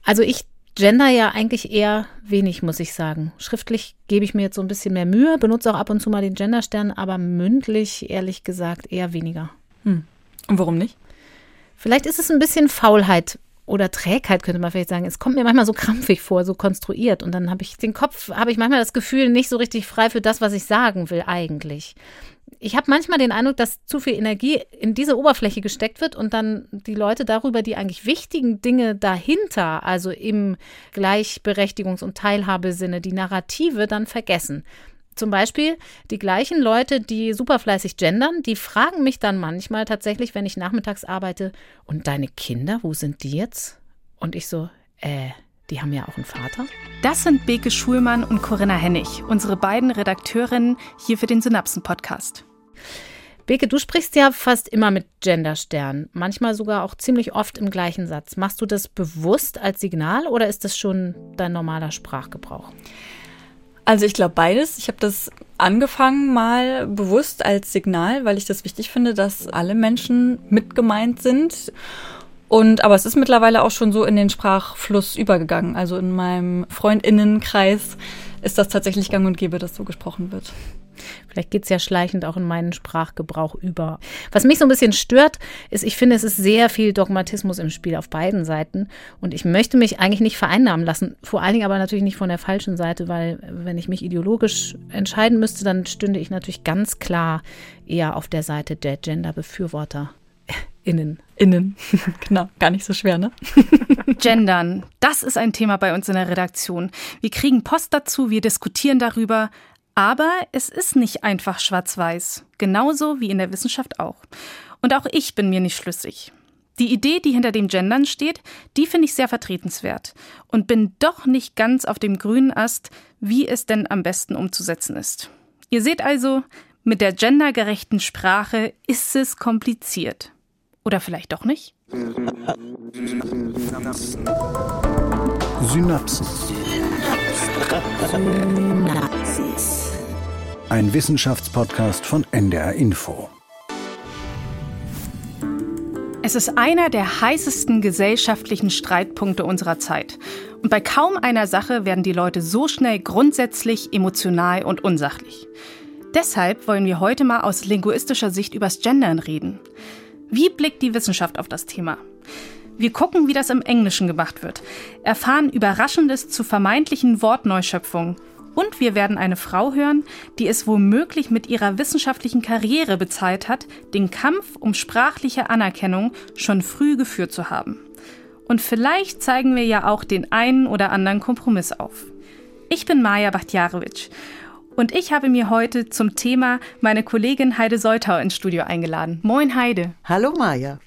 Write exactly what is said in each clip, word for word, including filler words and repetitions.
Also ich gender ja eigentlich eher wenig, muss ich sagen. Schriftlich gebe ich mir jetzt so ein bisschen mehr Mühe, benutze auch ab und zu mal den Genderstern, aber mündlich, ehrlich gesagt, eher weniger. Hm. Und warum nicht? Vielleicht ist es ein bisschen Faulheit oder Trägheit, könnte man vielleicht sagen. Es kommt mir manchmal so krampfig vor, so konstruiert. Und dann habe ich den Kopf, habe ich manchmal das Gefühl, nicht so richtig frei für das, was ich sagen will eigentlich. Ich habe manchmal den Eindruck, dass zu viel Energie in diese Oberfläche gesteckt wird und dann die Leute darüber die eigentlich wichtigen Dinge dahinter, also im Gleichberechtigungs- und Teilhabesinne, die Narrative, dann vergessen. Zum Beispiel die gleichen Leute, die super fleißig gendern, die fragen mich dann manchmal tatsächlich, wenn ich nachmittags arbeite, und deine Kinder, wo sind die jetzt? Und ich so, äh, die haben ja auch einen Vater. Das sind Beke Schulmann und Corinna Hennig, unsere beiden Redakteurinnen hier für den Synapsen-Podcast. Beke, du sprichst ja fast immer mit Genderstern, manchmal sogar auch ziemlich oft im gleichen Satz. Machst du das bewusst als Signal oder ist das schon dein normaler Sprachgebrauch? Also ich glaube beides. Ich habe das angefangen mal bewusst als Signal, weil ich das wichtig finde, dass alle Menschen mit gemeint sind. Und aber es ist mittlerweile auch schon so in den Sprachfluss übergegangen. Also in meinem FreundInnenkreis ist das tatsächlich gang und gäbe, dass so gesprochen wird. Vielleicht geht es ja schleichend auch in meinen Sprachgebrauch über. Was mich so ein bisschen stört, ist, ich finde, es ist sehr viel Dogmatismus im Spiel auf beiden Seiten. Und ich möchte mich eigentlich nicht vereinnahmen lassen. Vor allen Dingen aber natürlich nicht von der falschen Seite, weil wenn ich mich ideologisch entscheiden müsste, dann stünde ich natürlich ganz klar eher auf der Seite der Gender-Befürworter. Innen. Innen. Genau, gar nicht so schwer, ne? Gendern, das ist ein Thema bei uns in der Redaktion. Wir kriegen Post dazu, wir diskutieren darüber. Aber es ist nicht einfach schwarz-weiß, genauso wie in der Wissenschaft auch. Und auch ich bin mir nicht schlüssig. Die Idee, die hinter dem Gendern steht, die finde ich sehr vertretenswert und bin doch nicht ganz auf dem grünen Ast, wie es denn am besten umzusetzen ist. Ihr seht also, mit der gendergerechten Sprache ist es kompliziert. Oder vielleicht doch nicht? Synapsen. Ein Wissenschaftspodcast von N D R Info. Es ist einer der heißesten gesellschaftlichen Streitpunkte unserer Zeit. Und bei kaum einer Sache werden die Leute so schnell grundsätzlich, emotional und unsachlich. Deshalb wollen wir heute mal aus linguistischer Sicht übers Gendern reden. Wie blickt die Wissenschaft auf das Thema? Wir gucken, wie das im Englischen gemacht wird, erfahren Überraschendes zu vermeintlichen Wortneuschöpfungen. Und wir werden eine Frau hören, die es womöglich mit ihrer wissenschaftlichen Karriere bezahlt hat, den Kampf um sprachliche Anerkennung schon früh geführt zu haben. Und vielleicht zeigen wir ja auch den einen oder anderen Kompromiss auf. Ich bin Maja Bachtjarewitsch und ich habe mir heute zum Thema meine Kollegin Heide Soltau ins Studio eingeladen. Moin Heide. Hallo Maja.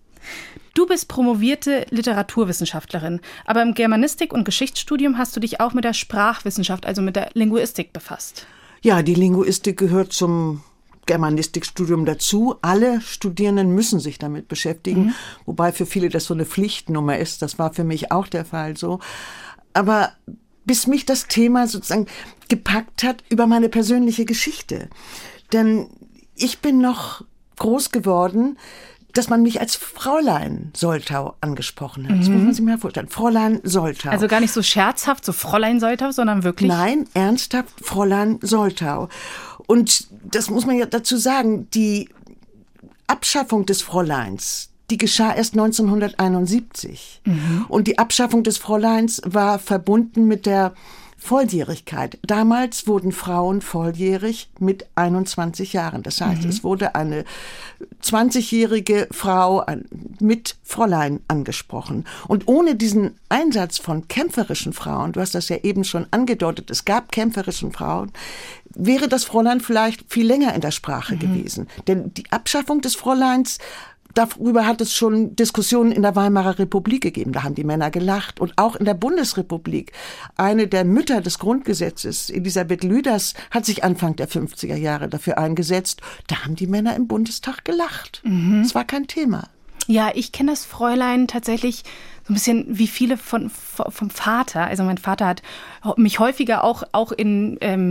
Du bist promovierte Literaturwissenschaftlerin, aber im Germanistik- und Geschichtsstudium hast du dich auch mit der Sprachwissenschaft, also mit der Linguistik befasst. Ja, die Linguistik gehört zum Germanistikstudium dazu. Alle Studierenden müssen sich damit beschäftigen, mhm. wobei für viele das so eine Pflichtnummer ist. Das war für mich auch der Fall so. Aber bis mich das Thema sozusagen gepackt hat über meine persönliche Geschichte. Denn ich bin noch groß geworden, dass man mich als Fräulein Soltau angesprochen hat. Das muss man sich mal vorstellen. Fräulein Soltau. Also gar nicht so scherzhaft, so Fräulein Soltau, sondern wirklich? Nein, ernsthaft Fräulein Soltau. Und das muss man ja dazu sagen, die Abschaffung des Fräuleins, die geschah erst neunzehnhunderteinundsiebzig. Mhm. Und die Abschaffung des Fräuleins war verbunden mit der Volljährigkeit. Damals wurden Frauen volljährig mit einundzwanzig Jahren. Das heißt, mhm. es wurde eine zwanzigjährige Frau mit Fräulein angesprochen. Und ohne diesen Einsatz von kämpferischen Frauen, du hast das ja eben schon angedeutet, es gab kämpferischen Frauen, wäre das Fräulein vielleicht viel länger in der Sprache mhm. gewesen. Denn die Abschaffung des Fräuleins, darüber hat es schon Diskussionen in der Weimarer Republik gegeben. Da haben die Männer gelacht. Und auch in der Bundesrepublik. Eine der Mütter des Grundgesetzes, Elisabeth Lüders, hat sich Anfang der fünfziger Jahre dafür eingesetzt. Da haben die Männer im Bundestag gelacht. Mhm. Das war kein Thema. Ja, ich kenne das Fräulein tatsächlich so ein bisschen wie viele von, vom Vater. Also mein Vater hat mich häufiger auch, auch in... Ähm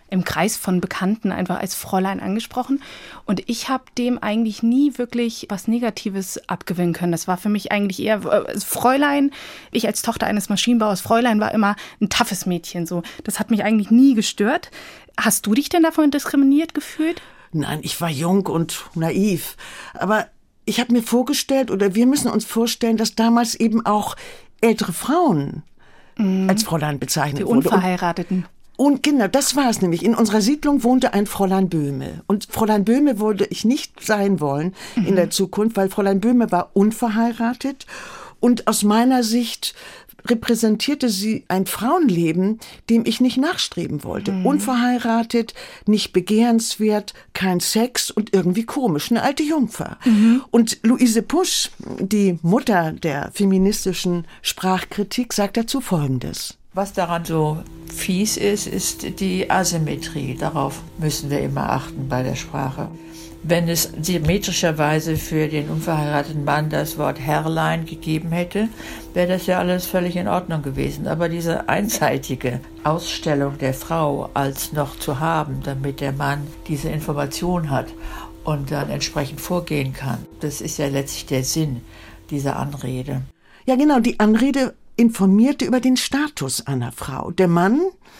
im Kreis von Bekannten einfach als Fräulein angesprochen. Und ich habe dem eigentlich nie wirklich was Negatives abgewinnen können. Das war für mich eigentlich eher äh, Fräulein. Ich als Tochter eines Maschinenbauers, Fräulein war immer ein toughes Mädchen. So. Das hat mich eigentlich nie gestört. Hast du dich denn davon diskriminiert gefühlt? Nein, ich war jung und naiv. Aber ich habe mir vorgestellt, oder wir müssen uns vorstellen, dass damals eben auch ältere Frauen mhm. als Fräulein bezeichnet Die wurden. Unverheirateten. Und genau, das war es nämlich. In unserer Siedlung wohnte ein Fräulein Böhme. Und Fräulein Böhme wollte ich nicht sein wollen mhm. in der Zukunft, weil Fräulein Böhme war unverheiratet. Und aus meiner Sicht repräsentierte sie ein Frauenleben, dem ich nicht nachstreben wollte. Mhm. Unverheiratet, nicht begehrenswert, kein Sex und irgendwie komisch, eine alte Jungfer. Mhm. Und Luise Pusch, die Mutter der feministischen Sprachkritik, sagt dazu Folgendes. Was daran so fies ist, ist die Asymmetrie. Darauf müssen wir immer achten bei der Sprache. Wenn es symmetrischerweise für den unverheirateten Mann das Wort Herrlein gegeben hätte, wäre das ja alles völlig in Ordnung gewesen. Aber diese einseitige Ausstellung der Frau als noch zu haben, damit der Mann diese Information hat und dann entsprechend vorgehen kann, das ist ja letztlich der Sinn dieser Anrede. Ja genau, die Anrede informierte über den Status einer Frau. Der Mann,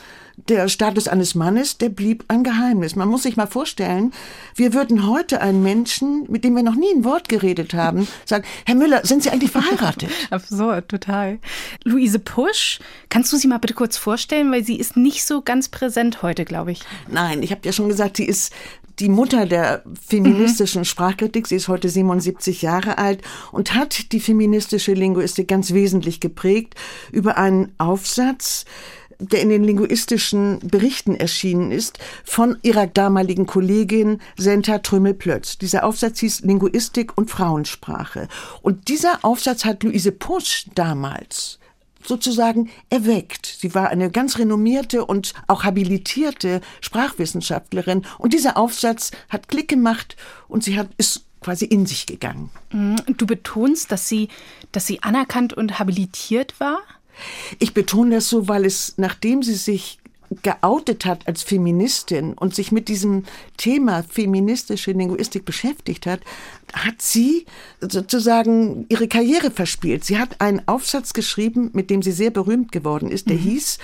der Status eines Mannes, der blieb ein Geheimnis. Man muss sich mal vorstellen, wir würden heute einen Menschen, mit dem wir noch nie ein Wort geredet haben, sagen, Herr Müller, sind Sie eigentlich verheiratet? Absurd, total. Luise Pusch, kannst du sie mal bitte kurz vorstellen, weil sie ist nicht so ganz präsent heute, glaube ich. Nein, ich habe ja schon gesagt, sie ist die Mutter der feministischen mhm. Sprachkritik. Sie ist heute siebenundsiebzig Jahre alt und hat die feministische Linguistik ganz wesentlich geprägt über einen Aufsatz, der in den linguistischen Berichten erschienen ist, von ihrer damaligen Kollegin Senta Trümmel-Plötz. Dieser Aufsatz hieß Linguistik und Frauensprache. Und dieser Aufsatz hat Luise Pusch damals sozusagen erweckt. Sie war eine ganz renommierte und auch habilitierte Sprachwissenschaftlerin. Und dieser Aufsatz hat Klick gemacht und sie hat, ist quasi in sich gegangen. Du betonst, dass sie, dass sie anerkannt und habilitiert war? Ich betone das so, weil es, nachdem sie sich geoutet hat als Feministin und sich mit diesem Thema feministische Linguistik beschäftigt hat, hat sie sozusagen ihre Karriere verspielt. Sie hat einen Aufsatz geschrieben, mit dem sie sehr berühmt geworden ist. Der mhm. hieß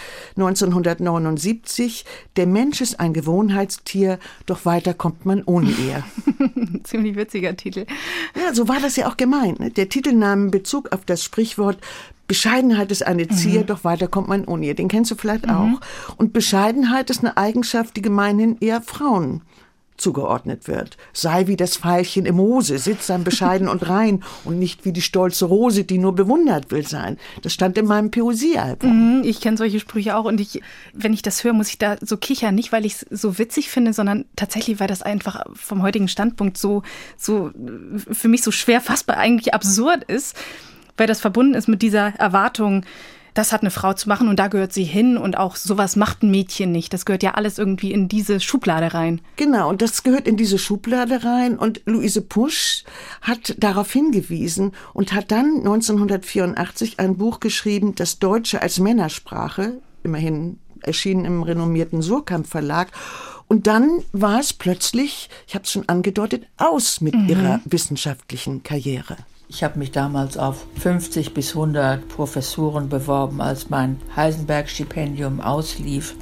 neunzehnhundertneunundsiebzig, der Mensch ist ein Gewohnheitstier, doch weiter kommt man ohne er. Ziemlich witziger Titel. Ja, so war das ja auch gemeint. Der Titel nahm Bezug auf das Sprichwort Bescheidenheit ist eine Zier, mhm. doch weiter kommt man ohne ihr. Den kennst du vielleicht mhm. auch. Und Bescheidenheit ist eine Eigenschaft, die gemeinhin eher Frauen zugeordnet wird. Sei wie das Veilchen im Moose, sittsam, bescheiden und rein und nicht wie die stolze Rose, die nur bewundert will sein. Das stand in meinem Poesiealbum. Mhm, ich kenne solche Sprüche auch und ich, wenn ich das höre, muss ich da so kichern. Nicht, weil ich es so witzig finde, sondern tatsächlich, weil das einfach vom heutigen Standpunkt so, so für mich so schwer fassbar, eigentlich absurd ist, weil das verbunden ist mit dieser Erwartung, das hat eine Frau zu machen und da gehört sie hin und auch sowas macht ein Mädchen nicht. Das gehört ja alles irgendwie in diese Schublade rein. Genau, und das gehört in diese Schublade rein und Luise Pusch hat darauf hingewiesen und hat dann neunzehnhundertvierundachtzig ein Buch geschrieben, das Deutsche als Männersprache, immerhin erschienen im renommierten Surkamp Verlag. Und dann war es plötzlich, ich habe es schon angedeutet, aus mit mhm. ihrer wissenschaftlichen Karriere. Ich habe mich damals auf fünfzig bis hundert Professuren beworben, als mein Heisenberg-Stipendium auslief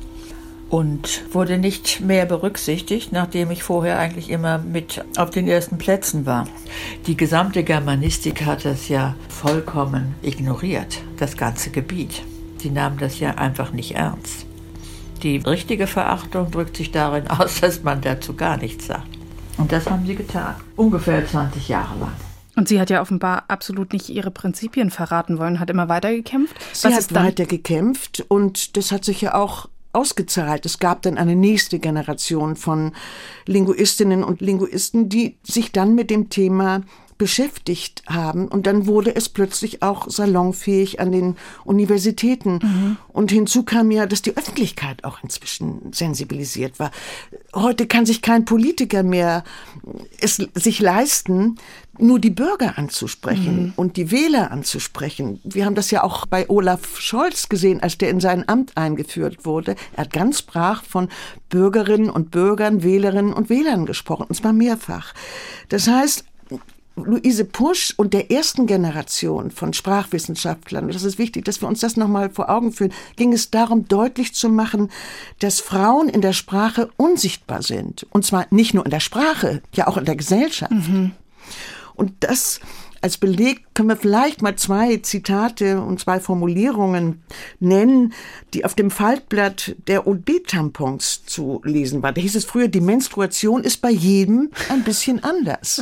und wurde nicht mehr berücksichtigt, nachdem ich vorher eigentlich immer mit auf den ersten Plätzen war. Die gesamte Germanistik hat das ja vollkommen ignoriert, das ganze Gebiet. Die nahmen das ja einfach nicht ernst. Die richtige Verachtung drückt sich darin aus, dass man dazu gar nichts sagt. Und das haben sie getan, ungefähr zwanzig Jahre lang. Und sie hat ja offenbar absolut nicht ihre Prinzipien verraten wollen, hat immer weiter gekämpft. Sie Was hat weiter gekämpft und das hat sich ja auch ausgezahlt. Es gab dann eine nächste Generation von Linguistinnen und Linguisten, die sich dann mit dem Thema beschäftigt haben. Und dann wurde es plötzlich auch salonfähig an den Universitäten. Mhm. Und hinzu kam ja, dass die Öffentlichkeit auch inzwischen sensibilisiert war. Heute kann sich kein Politiker mehr es sich leisten, nur die Bürger anzusprechen Mhm. und die Wähler anzusprechen. Wir haben das ja auch bei Olaf Scholz gesehen, als der in sein Amt eingeführt wurde. Er hat ganz brach von Bürgerinnen und Bürgern, Wählerinnen und Wählern gesprochen, und zwar mehrfach. Das heißt, Luise Pusch und der ersten Generation von Sprachwissenschaftlern, und das ist wichtig, dass wir uns das nochmal vor Augen führen, ging es darum, deutlich zu machen, dass Frauen in der Sprache unsichtbar sind. Und zwar nicht nur in der Sprache, ja auch in der Gesellschaft. Mhm. Und das als Beleg können wir vielleicht mal zwei Zitate und zwei Formulierungen nennen, die auf dem Faltblatt der O D-Tampons zu lesen waren. Da hieß es früher, die Menstruation ist bei jedem ein bisschen anders.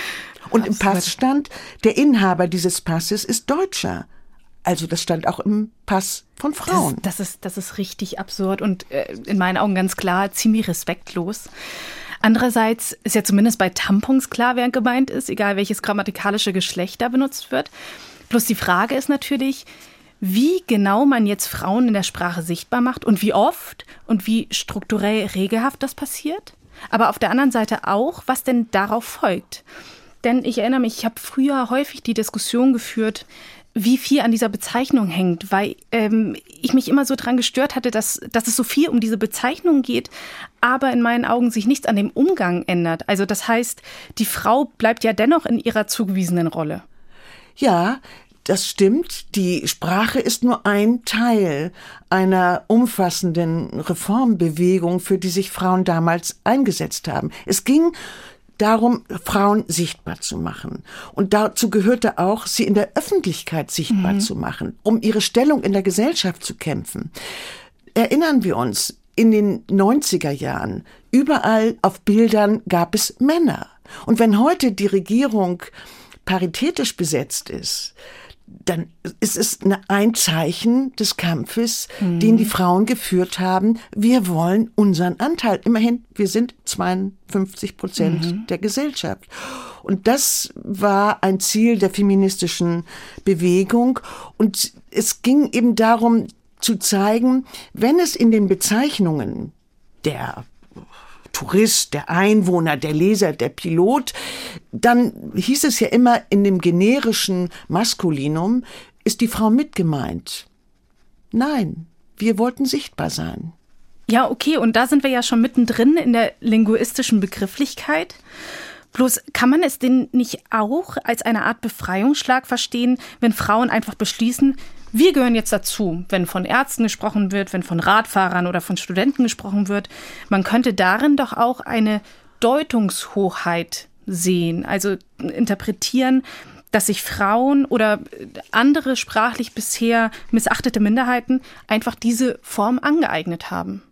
Und im Pass stand, der Inhaber dieses Passes ist Deutscher. Also das stand auch im Pass von Frauen. Das, das, ist, das ist richtig absurd und äh, in meinen Augen ganz klar ziemlich respektlos. Andererseits ist ja zumindest bei Tampons klar, wer gemeint ist, egal welches grammatikalische Geschlecht da benutzt wird. Bloß die Frage ist natürlich, wie genau man jetzt Frauen in der Sprache sichtbar macht und wie oft und wie strukturell regelhaft das passiert. Aber auf der anderen Seite auch, was denn darauf folgt. Denn ich erinnere mich, ich habe früher häufig die Diskussion geführt, wie viel an dieser Bezeichnung hängt, weil ähm, ich mich immer so dran gestört hatte, dass, dass es so viel um diese Bezeichnung geht, aber in meinen Augen sich nichts an dem Umgang ändert. Also das heißt, die Frau bleibt ja dennoch in ihrer zugewiesenen Rolle. Ja, das stimmt. Die Sprache ist nur ein Teil einer umfassenden Reformbewegung, für die sich Frauen damals eingesetzt haben. Es ging darum, Frauen sichtbar zu machen. Und dazu gehörte auch, sie in der Öffentlichkeit sichtbar mhm. zu machen, um ihre Stellung in der Gesellschaft zu kämpfen. Erinnern wir uns, in den neunziger Jahren, überall auf Bildern gab es Männer. Und wenn heute die Regierung paritätisch besetzt ist, dann ist es ein Zeichen des Kampfes, mhm. den die Frauen geführt haben. Wir wollen unseren Anteil. Immerhin, wir sind zweiundfünfzig Prozent mhm. der Gesellschaft. Und das war ein Ziel der feministischen Bewegung. Und es ging eben darum zu zeigen, wenn es in den Bezeichnungen der Tourist, der Einwohner, der Leser, der Pilot, dann hieß es ja immer in dem generischen Maskulinum, ist die Frau mit gemeint. Nein, wir wollten sichtbar sein. Ja, okay, und da sind wir ja schon mittendrin in der linguistischen Begrifflichkeit. Bloß kann man es denn nicht auch als eine Art Befreiungsschlag verstehen, wenn Frauen einfach beschließen, wir gehören jetzt dazu, wenn von Ärzten gesprochen wird, wenn von Radfahrern oder von Studenten gesprochen wird. Man könnte darin doch auch eine Deutungshoheit sehen, also interpretieren, dass sich Frauen oder andere sprachlich bisher missachtete Minderheiten einfach diese Form angeeignet haben.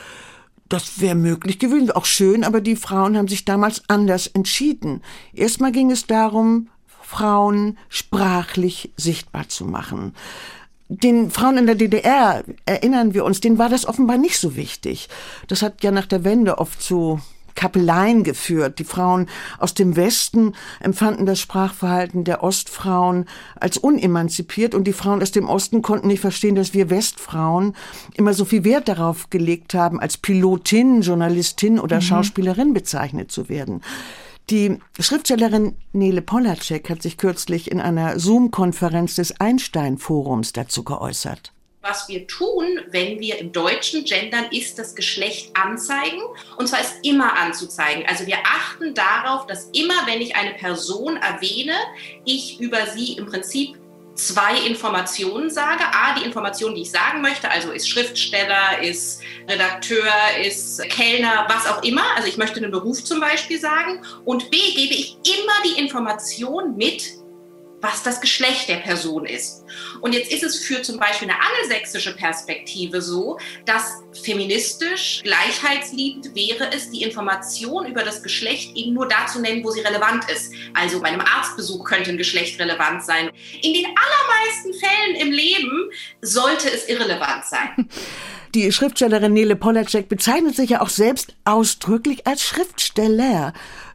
Das wäre möglich gewesen, auch schön, aber die Frauen haben sich damals anders entschieden. Erstmal ging es darum, Frauen sprachlich sichtbar zu machen. Den Frauen in der D D R, erinnern wir uns, denen war das offenbar nicht so wichtig. Das hat ja nach der Wende oft zu Kappeleien geführt. Die Frauen aus dem Westen empfanden das Sprachverhalten der Ostfrauen als unemanzipiert und die Frauen aus dem Osten konnten nicht verstehen, dass wir Westfrauen immer so viel Wert darauf gelegt haben, als Pilotin, Journalistin oder mhm. Schauspielerin bezeichnet zu werden. Die Schriftstellerin Nele Polacek hat sich kürzlich in einer Zoom-Konferenz des Einstein-Forums dazu geäußert. Was wir tun, wenn wir im Deutschen gendern, ist das Geschlecht anzeigen. Und zwar ist immer anzuzeigen. Also wir achten darauf, dass immer, wenn ich eine Person erwähne, ich über sie im Prinzip zwei Informationen sage. A, die Information, die ich sagen möchte, also ist Schriftsteller, ist Redakteur, ist Kellner, was auch immer. Also ich möchte einen Beruf zum Beispiel sagen. Und B, gebe ich immer die Information mit, was das Geschlecht der Person ist. Und jetzt ist es für zum Beispiel eine angelsächsische Perspektive so, dass feministisch, gleichheitsliebend wäre es, die Information über das Geschlecht eben nur da zu nennen, wo sie relevant ist. Also bei einem Arztbesuch könnte ein Geschlecht relevant sein. In den allermeisten Fällen im Leben sollte es irrelevant sein. Die Schriftstellerin Nele Polacek bezeichnet sich ja auch selbst ausdrücklich als Schriftsteller.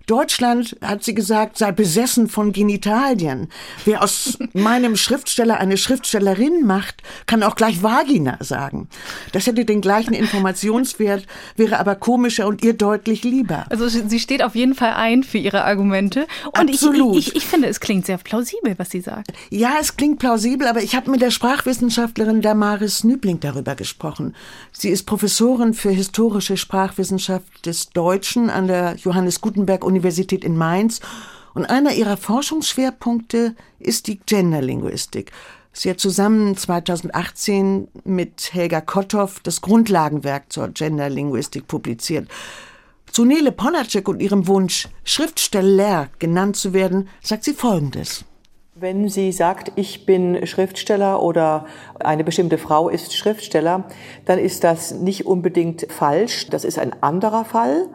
Deutschland, hat sie gesagt, sei besessen von Genitalien. Wer aus meinem Schriftsteller eine Schriftstellerin macht, kann auch gleich Vagina sagen. Das hätte den gleichen Informationswert, wäre aber komischer und ihr deutlich lieber. Also sie steht auf jeden Fall ein für ihre Argumente. Und Absolut. Ich, ich, ich finde, es klingt sehr plausibel, was sie sagt. Ja, es klingt plausibel, aber ich habe mit der Sprachwissenschaftlerin Damaris Nübling darüber gesprochen. Sie ist Professorin für historische Sprachwissenschaft des Deutschen an der Johannes Gutenberg Universität in Mainz. Und einer ihrer Forschungsschwerpunkte ist die Genderlinguistik. Sie hat zusammen zweitausendachtzehn mit Helga Kotthoff das Grundlagenwerk zur Genderlinguistik publiziert. Zu Nele Polacek und ihrem Wunsch, Schriftsteller genannt zu werden, sagt sie Folgendes. Wenn sie sagt, ich bin Schriftsteller oder eine bestimmte Frau ist Schriftsteller, dann ist das nicht unbedingt falsch. Das ist ein anderer Fall,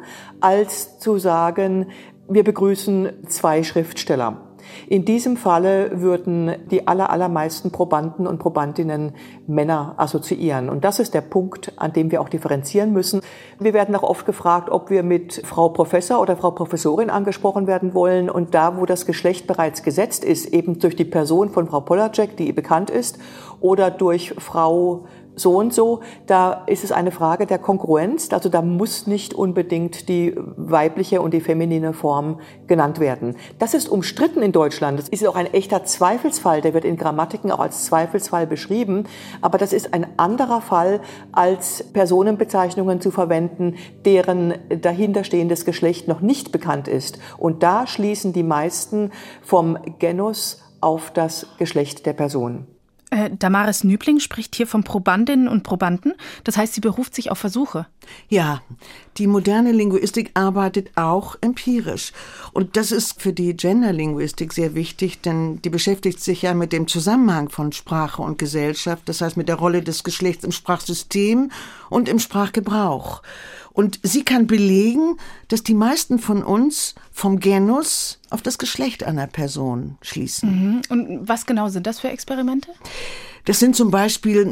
als zu sagen, wir begrüßen zwei Schriftsteller. In diesem Falle würden die aller, allermeisten Probanden und Probandinnen Männer assoziieren. Und das ist der Punkt, an dem wir auch differenzieren müssen. Wir werden auch oft gefragt, ob wir mit Frau Professor oder Frau Professorin angesprochen werden wollen. Und da, wo das Geschlecht bereits gesetzt ist, eben durch die Person von Frau Polacek, die bekannt ist, oder durch Frau so und so, da ist es eine Frage der Kongruenz. Also da muss nicht unbedingt die weibliche und die feminine Form genannt werden. Das ist umstritten in Deutschland. Das ist auch ein echter Zweifelsfall. Der wird in Grammatiken auch als Zweifelsfall beschrieben. Aber das ist ein anderer Fall, als Personenbezeichnungen zu verwenden, deren dahinterstehendes Geschlecht noch nicht bekannt ist. Und da schließen die meisten vom Genus auf das Geschlecht der Person. Äh, Damaris Nübling spricht hier von Probandinnen und Probanden. Das heißt, sie beruft sich auf Versuche. Ja, die moderne Linguistik arbeitet auch empirisch. Und das ist für die Genderlinguistik sehr wichtig, denn die beschäftigt sich ja mit dem Zusammenhang von Sprache und Gesellschaft, das heißt mit der Rolle des Geschlechts im Sprachsystem und im Sprachgebrauch. Und sie kann belegen, dass die meisten von uns vom Genus auf das Geschlecht einer Person schließen. Mhm. Und was genau sind das für Experimente? Das sind zum Beispiel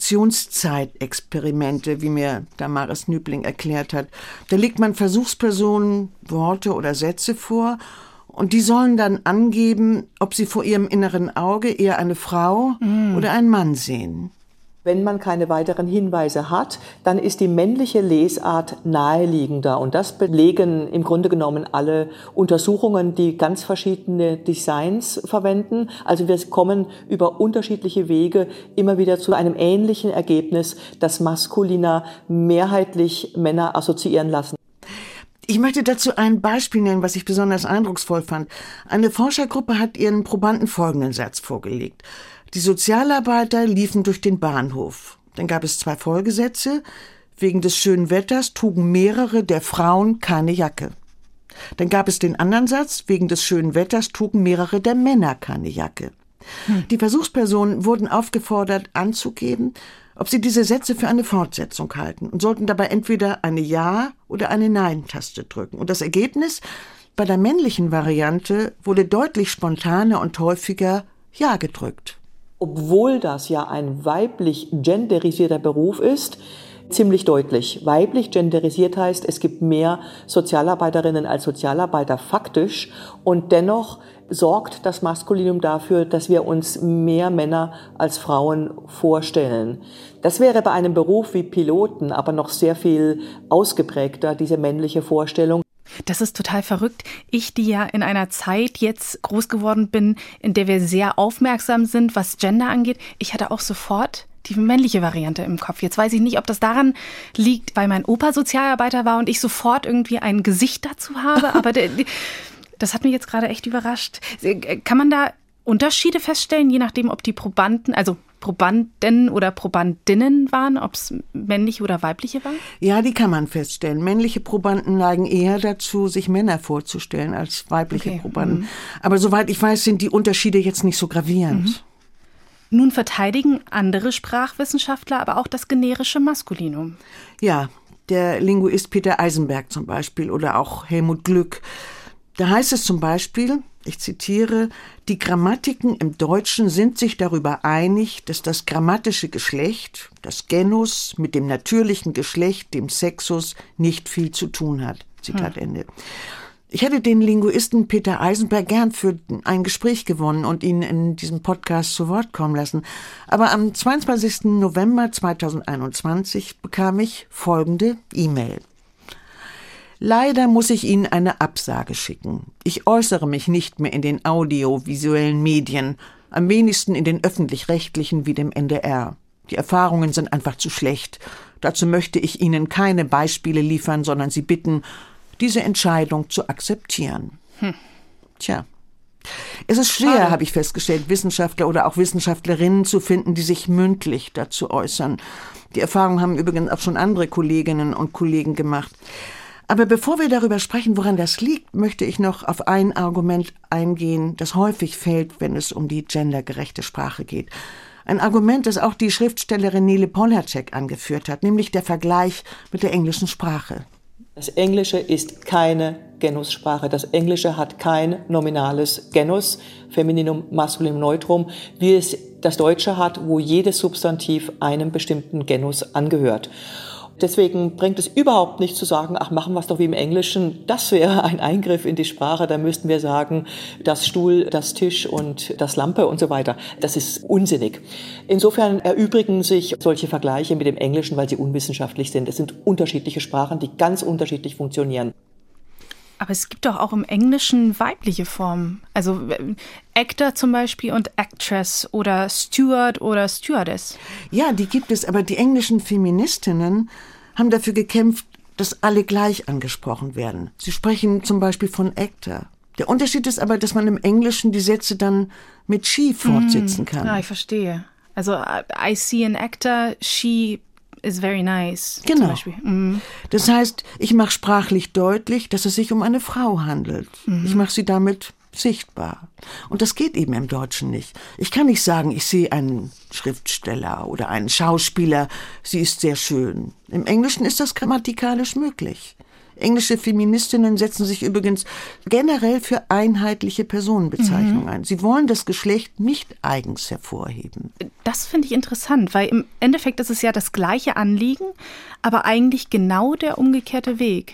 Reaktionszeitexperimente, wie mir Damaris Nübling erklärt hat. Da legt man Versuchspersonen Worte oder Sätze vor und die sollen dann angeben, ob sie vor ihrem inneren Auge eher eine Frau mhm. oder einen Mann sehen. Wenn man keine weiteren Hinweise hat, dann ist die männliche Lesart naheliegender. Und das belegen im Grunde genommen alle Untersuchungen, die ganz verschiedene Designs verwenden. Also wir kommen über unterschiedliche Wege immer wieder zu einem ähnlichen Ergebnis, das maskuliner mehrheitlich Männer assoziieren lassen. Ich möchte dazu ein Beispiel nennen, was ich besonders eindrucksvoll fand. Eine Forschergruppe hat ihren Probanden folgenden Satz vorgelegt. Die Sozialarbeiter liefen durch den Bahnhof. Dann gab es zwei Folgesätze. Wegen des schönen Wetters trugen mehrere der Frauen keine Jacke. Dann gab es den anderen Satz. Wegen des schönen Wetters trugen mehrere der Männer keine Jacke. Hm. Die Versuchspersonen wurden aufgefordert, anzugeben, ob sie diese Sätze für eine Fortsetzung halten und sollten dabei entweder eine Ja- oder eine Nein-Taste drücken. Und das Ergebnis? Bei der männlichen Variante wurde deutlich spontaner und häufiger Ja gedrückt. Obwohl das ja ein weiblich genderisierter Beruf ist, ziemlich deutlich. Weiblich genderisiert heißt, es gibt mehr Sozialarbeiterinnen als Sozialarbeiter faktisch und dennoch sorgt das Maskulinum dafür, dass wir uns mehr Männer als Frauen vorstellen. Das wäre bei einem Beruf wie Piloten aber noch sehr viel ausgeprägter, diese männliche Vorstellung. Das ist total verrückt. Ich, die ja in einer Zeit jetzt groß geworden bin, in der wir sehr aufmerksam sind, was Gender angeht, ich hatte auch sofort die männliche Variante im Kopf. Jetzt weiß ich nicht, ob das daran liegt, weil mein Opa Sozialarbeiter war und ich sofort irgendwie ein Gesicht dazu habe, aber das hat mich jetzt gerade echt überrascht. Kann man da Unterschiede feststellen, je nachdem, ob die Probanden, also Probanden oder Probandinnen waren, ob es männliche oder weibliche waren? Ja, die kann man feststellen. Männliche Probanden neigen eher dazu, sich Männer vorzustellen als weibliche okay. Probanden. Mhm. Aber soweit ich weiß, sind die Unterschiede jetzt nicht so gravierend. Mhm. Nun verteidigen andere Sprachwissenschaftler aber auch das generische Maskulinum. Ja, der Linguist Peter Eisenberg zum Beispiel oder auch Helmut Glück. Da heißt es zum Beispiel, ich zitiere, die Grammatiken im Deutschen sind sich darüber einig, dass das grammatische Geschlecht, das Genus, mit dem natürlichen Geschlecht, dem Sexus, nicht viel zu tun hat. Zitat hm. Ende. Ich hätte den Linguisten Peter Eisenberg gern für ein Gespräch gewonnen und ihn in diesem Podcast zu Wort kommen lassen. Aber am zweiundzwanzigsten November zweitausendeinundzwanzig bekam ich folgende E-Mail. Leider muss ich Ihnen eine Absage schicken. Ich äußere mich nicht mehr in den audiovisuellen Medien, am wenigsten in den öffentlich-rechtlichen wie dem N D R. Die Erfahrungen sind einfach zu schlecht. Dazu möchte ich Ihnen keine Beispiele liefern, sondern Sie bitten, diese Entscheidung zu akzeptieren. Hm. Tja, es ist schwer, Schade. habe ich festgestellt, Wissenschaftler oder auch Wissenschaftlerinnen zu finden, die sich mündlich dazu äußern. Die Erfahrung haben übrigens auch schon andere Kolleginnen und Kollegen gemacht. Aber bevor wir darüber sprechen, woran das liegt, möchte ich noch auf ein Argument eingehen, das häufig fällt, wenn es um die gendergerechte Sprache geht. Ein Argument, das auch die Schriftstellerin Nele Polacek angeführt hat, nämlich der Vergleich mit der englischen Sprache. Das Englische ist keine Genussprache. Das Englische hat kein nominales Genus, Femininum, Maskulinum, Neutrum, wie es das Deutsche hat, wo jedes Substantiv einem bestimmten Genus angehört. Deswegen bringt es überhaupt nicht zu sagen, ach, machen wir es doch wie im Englischen. Das wäre ein Eingriff in die Sprache. Da müssten wir sagen, das Stuhl, das Tisch und das Lampe und so weiter. Das ist unsinnig. Insofern erübrigen sich solche Vergleiche mit dem Englischen, weil sie unwissenschaftlich sind. Es sind unterschiedliche Sprachen, die ganz unterschiedlich funktionieren. Aber es gibt doch auch im Englischen weibliche Formen. Also Actor zum Beispiel und Actress oder Steward oder Stewardess. Ja, die gibt es, aber die englischen Feministinnen haben dafür gekämpft, dass alle gleich angesprochen werden. Sie sprechen zum Beispiel von Actor. Der Unterschied ist aber, dass man im Englischen die Sätze dann mit she fortsetzen kann. Ja, ich verstehe. Also I see an actor, she is very nice. Genau. Zum Beispiel. Mhm. Das heißt, ich mache sprachlich deutlich, dass es sich um eine Frau handelt. Mhm. Ich mache sie damit sichtbar. Und das geht eben im Deutschen nicht. Ich kann nicht sagen, ich sehe einen Schriftsteller oder einen Schauspieler, sie ist sehr schön. Im Englischen ist das grammatikalisch möglich. Englische Feministinnen setzen sich übrigens generell für einheitliche Personenbezeichnungen mhm. ein. Sie wollen das Geschlecht nicht eigens hervorheben. Das finde ich interessant, weil im Endeffekt ist es ja das gleiche Anliegen, aber eigentlich genau der umgekehrte Weg.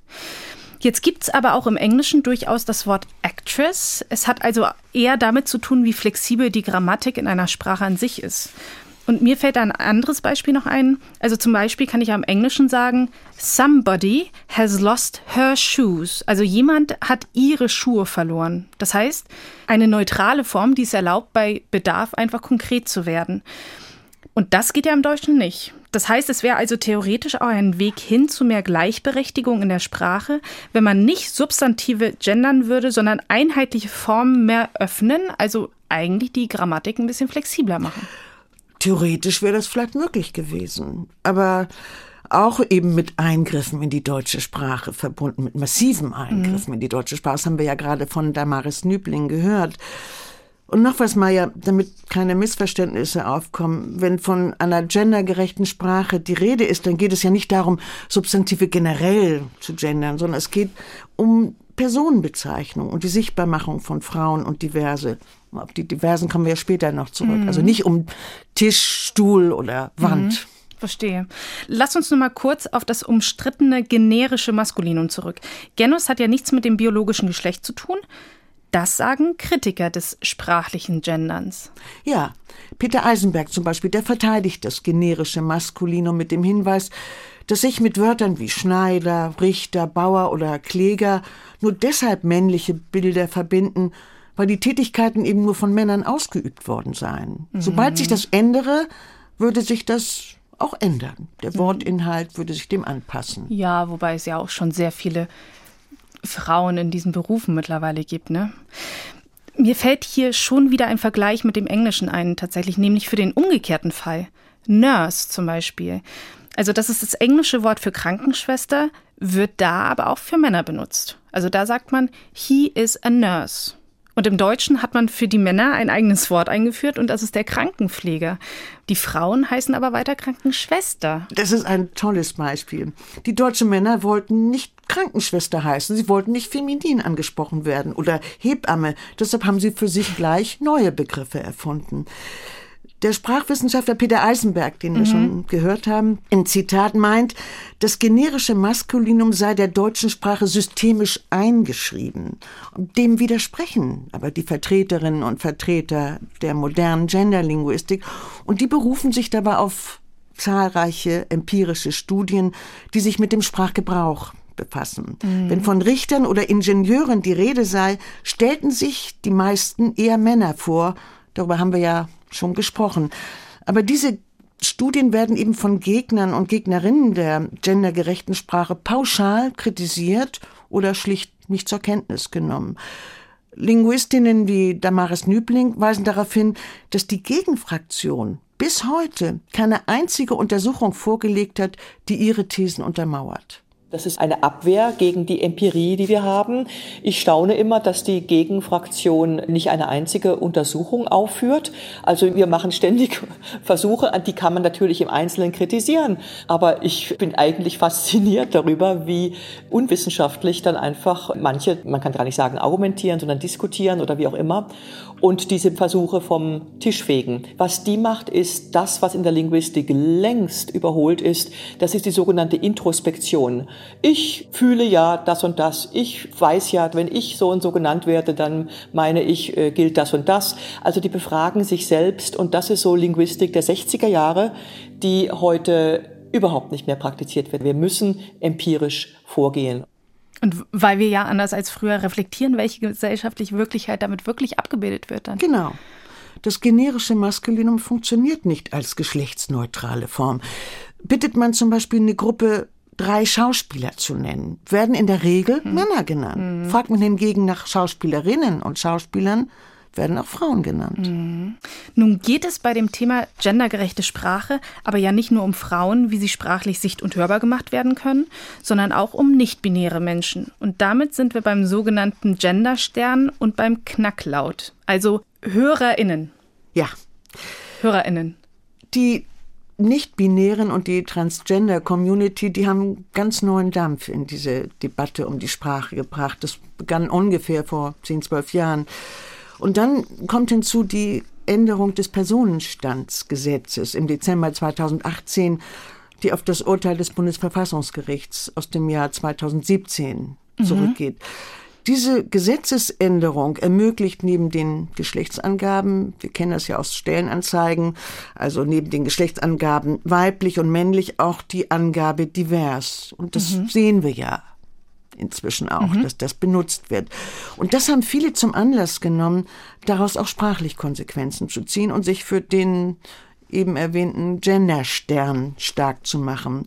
Jetzt gibt es aber auch im Englischen durchaus das Wort Actress. Es hat also eher damit zu tun, wie flexibel die Grammatik in einer Sprache an sich ist. Und mir fällt da ein anderes Beispiel noch ein. Also zum Beispiel kann ich ja im Englischen sagen, somebody has lost her shoes. Also jemand hat ihre Schuhe verloren. Das heißt, eine neutrale Form, die es erlaubt, bei Bedarf einfach konkret zu werden. Und das geht ja im Deutschen nicht. Das heißt, es wäre also theoretisch auch ein Weg hin zu mehr Gleichberechtigung in der Sprache, wenn man nicht Substantive gendern würde, sondern einheitliche Formen mehr öffnen, also eigentlich die Grammatik ein bisschen flexibler machen. Theoretisch wäre das vielleicht möglich gewesen, aber auch eben mit Eingriffen in die deutsche Sprache verbunden, mit massiven Eingriffen mhm. in die deutsche Sprache. Das haben wir ja gerade von Damaris Nübling gehört. Und noch was, Maja, damit keine Missverständnisse aufkommen. Wenn von einer gendergerechten Sprache die Rede ist, dann geht es ja nicht darum, Substantive generell zu gendern, sondern es geht um Personenbezeichnung und die Sichtbarmachung von Frauen und Diverse. Auf die Diversen kommen wir ja später noch zurück. Mhm. Also nicht um Tisch, Stuhl oder Wand. Mhm. Verstehe. Lass uns noch mal kurz auf das umstrittene generische Maskulinum zurück. Genus hat ja nichts mit dem biologischen Geschlecht zu tun. Das sagen Kritiker des sprachlichen Genderns. Ja, Peter Eisenberg zum Beispiel, der verteidigt das generische Maskulinum mit dem Hinweis, dass sich mit Wörtern wie Schneider, Richter, Bauer oder Kläger nur deshalb männliche Bilder verbinden, weil die Tätigkeiten eben nur von Männern ausgeübt worden seien. Mhm. Sobald sich das ändere, würde sich das auch ändern. Der Wortinhalt würde sich dem anpassen. Ja, wobei es ja auch schon sehr viele Frauen in diesen Berufen mittlerweile gibt, ne? Mir fällt hier schon wieder ein Vergleich mit dem Englischen ein, tatsächlich, nämlich für den umgekehrten Fall. Nurse zum Beispiel. Also das ist das englische Wort für Krankenschwester, wird da aber auch für Männer benutzt. Also da sagt man, he is a nurse. Und im Deutschen hat man für die Männer ein eigenes Wort eingeführt und das ist der Krankenpfleger. Die Frauen heißen aber weiter Krankenschwester. Das ist ein tolles Beispiel. Die deutschen Männer wollten nicht Krankenschwester heißen, sie wollten nicht feminin angesprochen werden oder Hebamme. Deshalb haben sie für sich gleich neue Begriffe erfunden. Der Sprachwissenschaftler Peter Eisenberg, den wir mhm. schon gehört haben, im Zitat meint, das generische Maskulinum sei der deutschen Sprache systemisch eingeschrieben. Dem widersprechen aber die Vertreterinnen und Vertreter der modernen Genderlinguistik und die berufen sich dabei auf zahlreiche empirische Studien, die sich mit dem Sprachgebrauch befassen. Mhm. Wenn von Richtern oder Ingenieuren die Rede sei, stellten sich die meisten eher Männer vor. Darüber haben wir ja schon gesprochen. Aber diese Studien werden eben von Gegnern und Gegnerinnen der gendergerechten Sprache pauschal kritisiert oder schlicht nicht zur Kenntnis genommen. Linguistinnen wie Damaris Nübling weisen darauf hin, dass die Gegenfraktion bis heute keine einzige Untersuchung vorgelegt hat, die ihre Thesen untermauert. Das ist eine Abwehr gegen die Empirie, die wir haben. Ich staune immer, dass die Gegenfraktion nicht eine einzige Untersuchung aufführt. Also wir machen ständig Versuche, die kann man natürlich im Einzelnen kritisieren. Aber ich bin eigentlich fasziniert darüber, wie unwissenschaftlich dann einfach manche, man kann gar nicht sagen argumentieren, sondern diskutieren oder wie auch immer. Und diese Versuche vom Tisch fegen. Was die macht, ist das, was in der Linguistik längst überholt ist. Das ist die sogenannte Introspektion. Ich fühle ja das und das. Ich weiß ja, wenn ich so und so genannt werde, dann meine ich, äh, gilt das und das. Also die befragen sich selbst und das ist so Linguistik der sechziger Jahre, die heute überhaupt nicht mehr praktiziert wird. Wir müssen empirisch vorgehen. Und weil wir ja anders als früher reflektieren, welche gesellschaftliche Wirklichkeit damit wirklich abgebildet wird dann. Genau. Das generische Maskulinum funktioniert nicht als geschlechtsneutrale Form. Bittet man zum Beispiel eine Gruppe, drei Schauspieler zu nennen, werden in der Regel hm. Männer genannt. Hm. Fragt man hingegen nach Schauspielerinnen und Schauspielern, werden auch Frauen genannt. Mhm. Nun geht es bei dem Thema gendergerechte Sprache aber ja nicht nur um Frauen, wie sie sprachlich sicht- und hörbar gemacht werden können, sondern auch um nicht-binäre Menschen. Und damit sind wir beim sogenannten Genderstern und beim Knacklaut, also HörerInnen. Ja. HörerInnen. Die Nicht-Binären und die Transgender-Community, die haben ganz neuen Dampf in diese Debatte um die Sprache gebracht. Das begann ungefähr vor zehn, zwölf Jahren. Und dann kommt hinzu die Änderung des Personenstandsgesetzes im Dezember zweitausendachtzehn, die auf das Urteil des Bundesverfassungsgerichts aus dem Jahr zweitausendsiebzehn mhm. zurückgeht. Diese Gesetzesänderung ermöglicht neben den Geschlechtsangaben, wir kennen das ja aus Stellenanzeigen, also neben den Geschlechtsangaben weiblich und männlich auch die Angabe divers. Und das mhm. sehen wir ja inzwischen auch, mhm. dass das benutzt wird. Und das haben viele zum Anlass genommen, daraus auch sprachlich Konsequenzen zu ziehen und sich für den eben erwähnten Genderstern stark zu machen.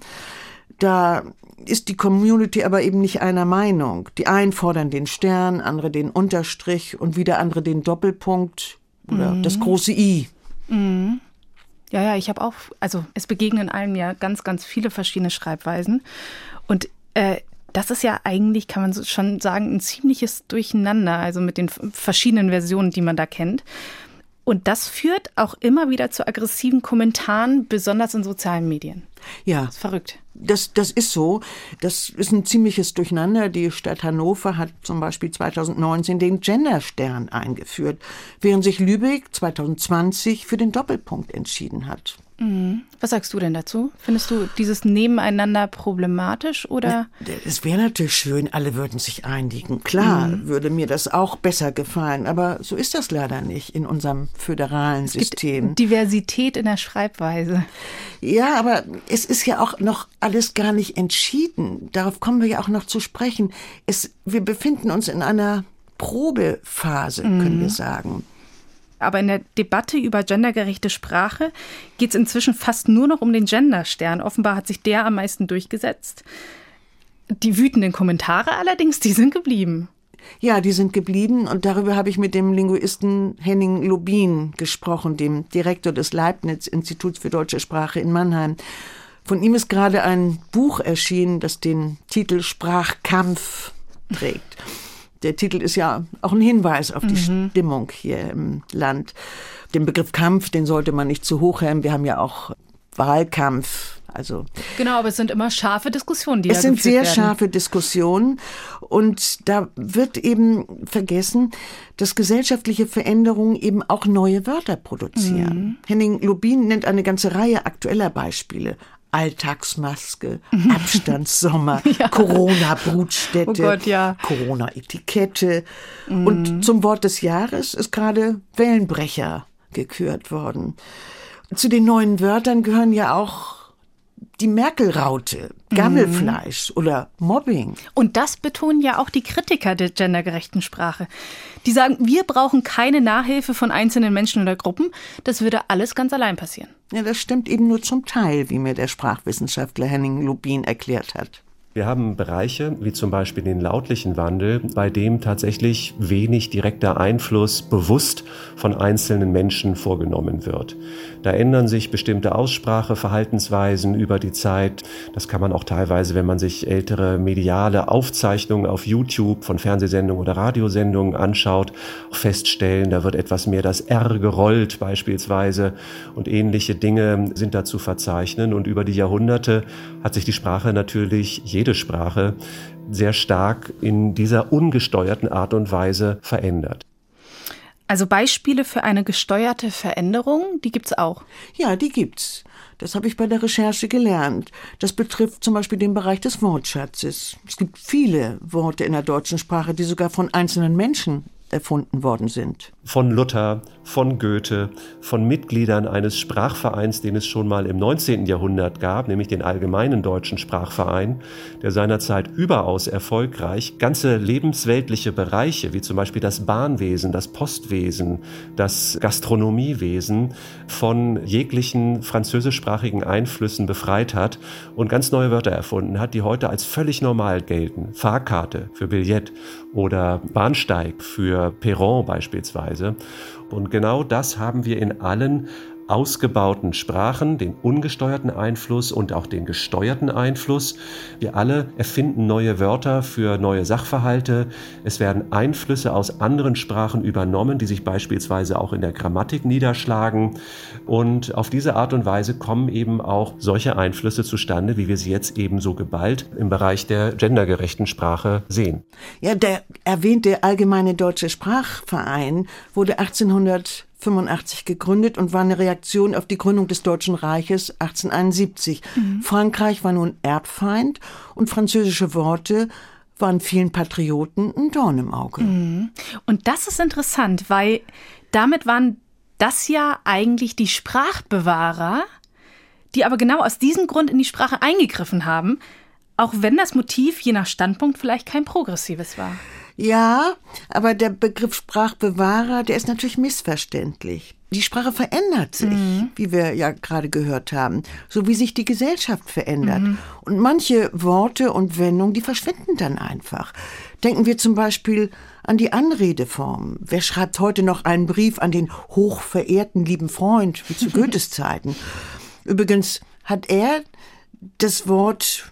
Da ist die Community aber eben nicht einer Meinung. Die einen fordern den Stern, andere den Unterstrich und wieder andere den Doppelpunkt oder mhm. das große I. Mhm. Ja, ja, ich habe auch, also es begegnen einem ja ganz, ganz viele verschiedene Schreibweisen. Und äh, das ist ja eigentlich, kann man so schon sagen, ein ziemliches Durcheinander, also mit den verschiedenen Versionen, die man da kennt. Und das führt auch immer wieder zu aggressiven Kommentaren, besonders in sozialen Medien. Ja. Das ist verrückt. Das, das ist so. Das ist ein ziemliches Durcheinander. Die Stadt Hannover hat zum Beispiel zweitausendneunzehn den Genderstern eingeführt, während sich Lübeck zweitausendzwanzig für den Doppelpunkt entschieden hat. Mhm. Was sagst du denn dazu? Findest du dieses Nebeneinander problematisch oder? Es wäre natürlich schön, alle würden sich einigen. Klar, mhm. würde mir das auch besser gefallen, aber so ist das leider nicht in unserem föderalen es System. Gibt Diversität in der Schreibweise. Ja, aber es ist ja auch noch alles gar nicht entschieden. Darauf kommen wir ja auch noch zu sprechen. Es, wir befinden uns in einer Probephase, mhm. können wir sagen. Aber in der Debatte über gendergerechte Sprache geht es inzwischen fast nur noch um den Genderstern. Offenbar hat sich der am meisten durchgesetzt. Die wütenden Kommentare allerdings, die sind geblieben. Ja, die sind geblieben und darüber habe ich mit dem Linguisten Henning Lobin gesprochen, dem Direktor des Leibniz-Instituts für deutsche Sprache in Mannheim. Von ihm ist gerade ein Buch erschienen, das den Titel Sprachkampf trägt. Der Titel ist ja auch ein Hinweis auf die mhm. Stimmung hier im Land. Den Begriff Kampf, den sollte man nicht zu hoch hängen. Wir haben ja auch Wahlkampf Also genau, aber es sind immer scharfe Diskussionen, die es da sind geführt sehr werden. scharfe Diskussionen und da wird eben vergessen, dass gesellschaftliche Veränderungen eben auch neue Wörter produzieren. Mhm. Henning Lubin nennt eine ganze Reihe aktueller Beispiele. Alltagsmaske, Abstandssommer, ja. Corona-Brutstätte, oh Gott, ja. Corona-Etikette. Mhm. Und zum Wort des Jahres ist gerade Wellenbrecher gekürt worden. Zu den neuen Wörtern gehören ja auch die Merkel-Raute, Gammelfleisch mhm. oder Mobbing. Und das betonen ja auch die Kritiker der gendergerechten Sprache. Die sagen, wir brauchen keine Nachhilfe von einzelnen Menschen oder Gruppen. Das würde alles ganz allein passieren. Ja, das stimmt eben nur zum Teil, wie mir der Sprachwissenschaftler Henning Lubin erklärt hat. Wir haben Bereiche, wie zum Beispiel den lautlichen Wandel, bei dem tatsächlich wenig direkter Einfluss bewusst von einzelnen Menschen vorgenommen wird. Da ändern sich bestimmte Ausspracheverhaltensweisen über die Zeit. Das kann man auch teilweise, wenn man sich ältere mediale Aufzeichnungen auf YouTube von Fernsehsendungen oder Radiosendungen anschaut, feststellen. Da wird etwas mehr das R gerollt beispielsweise und ähnliche Dinge sind da zu verzeichnen. Und über die Jahrhunderte hat sich die Sprache natürlich jede Sprache sehr stark in dieser ungesteuerten Art und Weise verändert. Also Beispiele für eine gesteuerte Veränderung, die gibt's auch? Ja, die gibt's. Das habe ich bei der Recherche gelernt. Das betrifft zum Beispiel den Bereich des Wortschatzes. Es gibt viele Worte in der deutschen Sprache, die sogar von einzelnen Menschen erfunden worden sind. Von Luther, von Goethe, von Mitgliedern eines Sprachvereins, den es schon mal im neunzehnten Jahrhundert gab, nämlich den Allgemeinen Deutschen Sprachverein, der seinerzeit überaus erfolgreich ganze lebensweltliche Bereiche, wie zum Beispiel das Bahnwesen, das Postwesen, das Gastronomiewesen, von jeglichen französischsprachigen Einflüssen befreit hat und ganz neue Wörter erfunden hat, die heute als völlig normal gelten. Fahrkarte für Billett oder Bahnsteig für Perron beispielsweise. Und genau das haben wir in allen ausgebauten Sprachen, den ungesteuerten Einfluss und auch den gesteuerten Einfluss. Wir alle erfinden neue Wörter für neue Sachverhalte. Es werden Einflüsse aus anderen Sprachen übernommen, die sich beispielsweise auch in der Grammatik niederschlagen. Und auf diese Art und Weise kommen eben auch solche Einflüsse zustande, wie wir sie jetzt eben so geballt im Bereich der gendergerechten Sprache sehen. Ja, der erwähnte Allgemeine Deutsche Sprachverein wurde achtzehnhundertfünfundachtzig gegründet und war eine Reaktion auf die Gründung des Deutschen Reiches achtzehnhunderteinundsiebzig. Mhm. Frankreich war nun Erbfeind und französische Worte waren vielen Patrioten ein Dorn im Auge. Mhm. Und das ist interessant, weil damit waren das ja eigentlich die Sprachbewahrer, die aber genau aus diesem Grund in die Sprache eingegriffen haben, auch wenn das Motiv je nach Standpunkt vielleicht kein progressives war. Ja, aber der Begriff Sprachbewahrer, der ist natürlich missverständlich. Die Sprache verändert sich, mhm. wie wir ja gerade gehört haben, so wie sich die Gesellschaft verändert. Mhm. Und manche Worte und Wendungen, die verschwinden dann einfach. Denken wir zum Beispiel an die Anredeform. Wer schreibt heute noch einen Brief an den hochverehrten lieben Freund, wie zu Goethes Zeiten? Übrigens hat er das Wort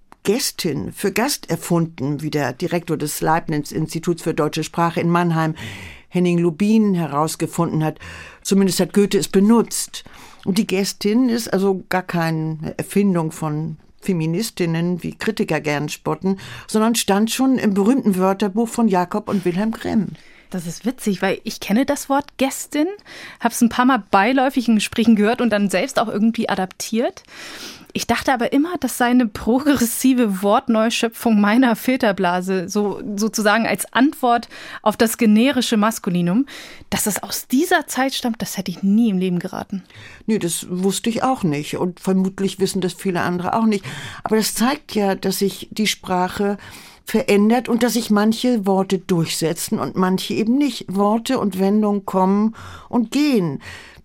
Gästin für Gast erfunden, wie der Direktor des Leibniz-Instituts für deutsche Sprache in Mannheim, Henning Lubin, herausgefunden hat. Zumindest hat Goethe es benutzt. Und die Gästin ist also gar keine Erfindung von Feministinnen, wie Kritiker gern spotten, sondern stand schon im berühmten Wörterbuch von Jakob und Wilhelm Grimm. Das ist witzig, weil ich kenne das Wort Gästin, habe es ein paar Mal beiläufig in Gesprächen gehört und dann selbst auch irgendwie adaptiert. Ich dachte aber immer, das sei eine progressive Wortneuschöpfung meiner Filterblase, so sozusagen als Antwort auf das generische Maskulinum. Dass es aus dieser Zeit stammt, das hätte ich nie im Leben geraten. Nee, das wusste ich auch nicht und vermutlich wissen das viele andere auch nicht. Aber das zeigt ja, dass sich die Sprache verändert und dass sich manche Worte durchsetzen und manche eben nicht. Worte und Wendungen kommen und gehen.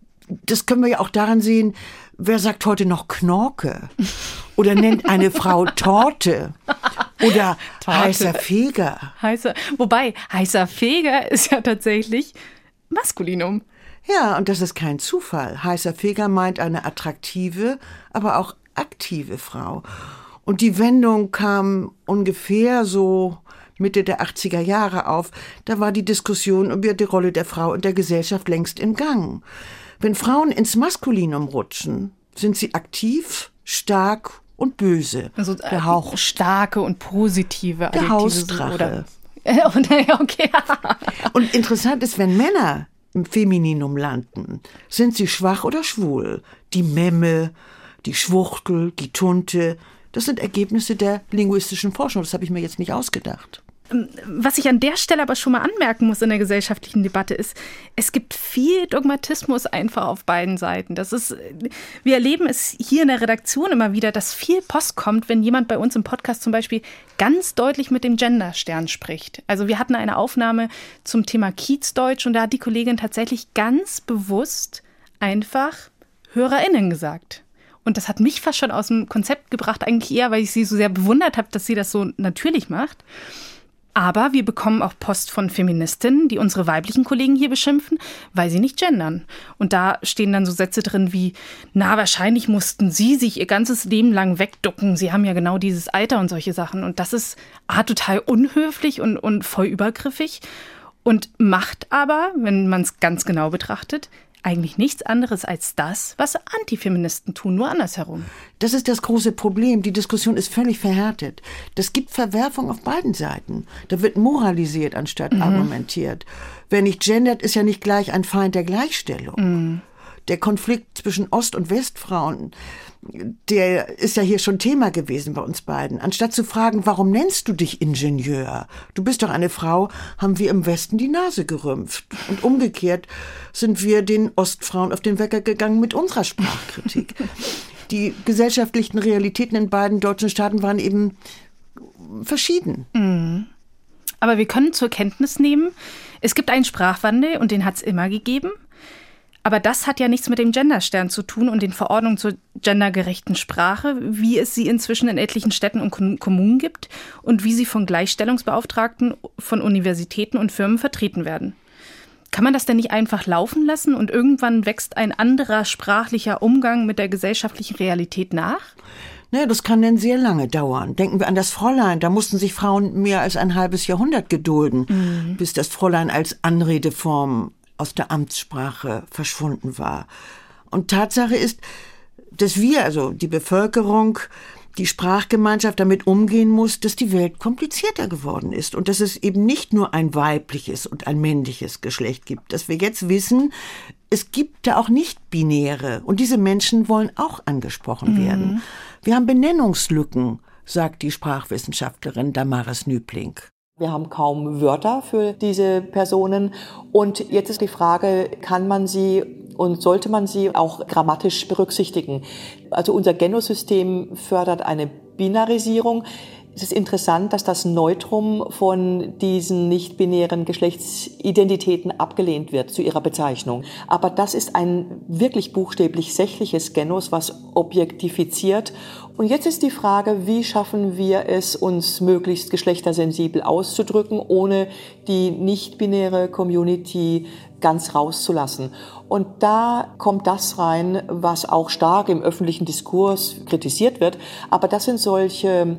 Das können wir ja auch daran sehen, wer sagt heute noch Knorke? Oder nennt eine Frau Torte? Oder Torte. Heißer Feger? Heißer, wobei, heißer Feger ist ja tatsächlich Maskulinum. Ja, und das ist kein Zufall. Heißer Feger meint eine attraktive, aber auch aktive Frau. Und die Wendung kam ungefähr so Mitte der achtziger Jahre auf. Da war die Diskussion über die Rolle der Frau in der Gesellschaft längst im Gang. Wenn Frauen ins Maskulinum rutschen, sind sie aktiv stark und böse. Also der Hauch, starke und positive der Adjektive. Hausdrache. Oder, äh, okay. Und interessant ist, wenn Männer im Femininum landen, sind sie schwach oder schwul. Die Memme, die Schwuchtel, die Tunte, das sind Ergebnisse der linguistischen Forschung. Das habe ich mir jetzt nicht ausgedacht. Was ich an der Stelle aber schon mal anmerken muss in der gesellschaftlichen Debatte ist, es gibt viel Dogmatismus einfach auf beiden Seiten. Das ist, wir erleben es hier in der Redaktion immer wieder, dass viel Post kommt, wenn jemand bei uns im Podcast zum Beispiel ganz deutlich mit dem Genderstern spricht. Also wir hatten eine Aufnahme zum Thema Kiezdeutsch und da hat die Kollegin tatsächlich ganz bewusst einfach HörerInnen gesagt. Und das hat mich fast schon aus dem Konzept gebracht, eigentlich eher, weil ich sie so sehr bewundert habe, dass sie das so natürlich macht. Aber wir bekommen auch Post von Feministinnen, die unsere weiblichen Kollegen hier beschimpfen, weil sie nicht gendern. Und da stehen dann so Sätze drin wie, na, wahrscheinlich mussten sie sich ihr ganzes Leben lang wegducken. Sie haben ja genau dieses Alter und solche Sachen. Und das ist A, total unhöflich und, und voll übergriffig und macht aber, wenn man es ganz genau betrachtet, eigentlich nichts anderes als das, was Antifeministen tun, nur andersherum. Das ist das große Problem. Die Diskussion ist völlig verhärtet. Das gibt Verwerfung auf beiden Seiten. Da wird moralisiert, anstatt mhm. argumentiert. Wer nicht gendert, ist ja nicht gleich ein Feind der Gleichstellung. Mhm. Der Konflikt zwischen Ost- und Westfrauen, der ist ja hier schon Thema gewesen bei uns beiden. Anstatt zu fragen, warum nennst du dich Ingenieur? Du bist doch eine Frau, haben wir im Westen die Nase gerümpft. Und umgekehrt sind wir den Ostfrauen auf den Wecker gegangen mit unserer Sprachkritik. Die gesellschaftlichen Realitäten in beiden deutschen Staaten waren eben verschieden. Mhm. Aber wir können zur Kenntnis nehmen, es gibt einen Sprachwandel und den hat es immer gegeben. Aber das hat ja nichts mit dem Genderstern zu tun und den Verordnungen zur gendergerechten Sprache, wie es sie inzwischen in etlichen Städten und Kommunen gibt und wie sie von Gleichstellungsbeauftragten von Universitäten und Firmen vertreten werden. Kann man das denn nicht einfach laufen lassen und irgendwann wächst ein anderer sprachlicher Umgang mit der gesellschaftlichen Realität nach? Ne, das kann denn sehr lange dauern. Denken wir an das Fräulein. Da mussten sich Frauen mehr als ein halbes Jahrhundert gedulden, mhm. bis das Fräulein als Anredeform aus der Amtssprache verschwunden war. Und Tatsache ist, dass wir, also die Bevölkerung, die Sprachgemeinschaft damit umgehen muss, dass die Welt komplizierter geworden ist und dass es eben nicht nur ein weibliches und ein männliches Geschlecht gibt. Dass wir jetzt wissen, es gibt da auch nicht-binäre und diese Menschen wollen auch angesprochen mhm. werden. Wir haben Benennungslücken, sagt die Sprachwissenschaftlerin Damaris Nübling. Wir haben kaum Wörter für diese Personen. Und jetzt ist die Frage, kann man sie und sollte man sie auch grammatisch berücksichtigen? Also unser Genosystem fördert eine Binarisierung. Es ist interessant, dass das Neutrum von diesen nicht-binären Geschlechtsidentitäten abgelehnt wird zu ihrer Bezeichnung. Aber das ist ein wirklich buchstäblich sächliches Genos, was objektifiziert. Und jetzt ist die Frage, wie schaffen wir es, uns möglichst geschlechtersensibel auszudrücken, ohne die nicht-binäre Community ganz rauszulassen. Und da kommt das rein, was auch stark im öffentlichen Diskurs kritisiert wird. Aber das sind solche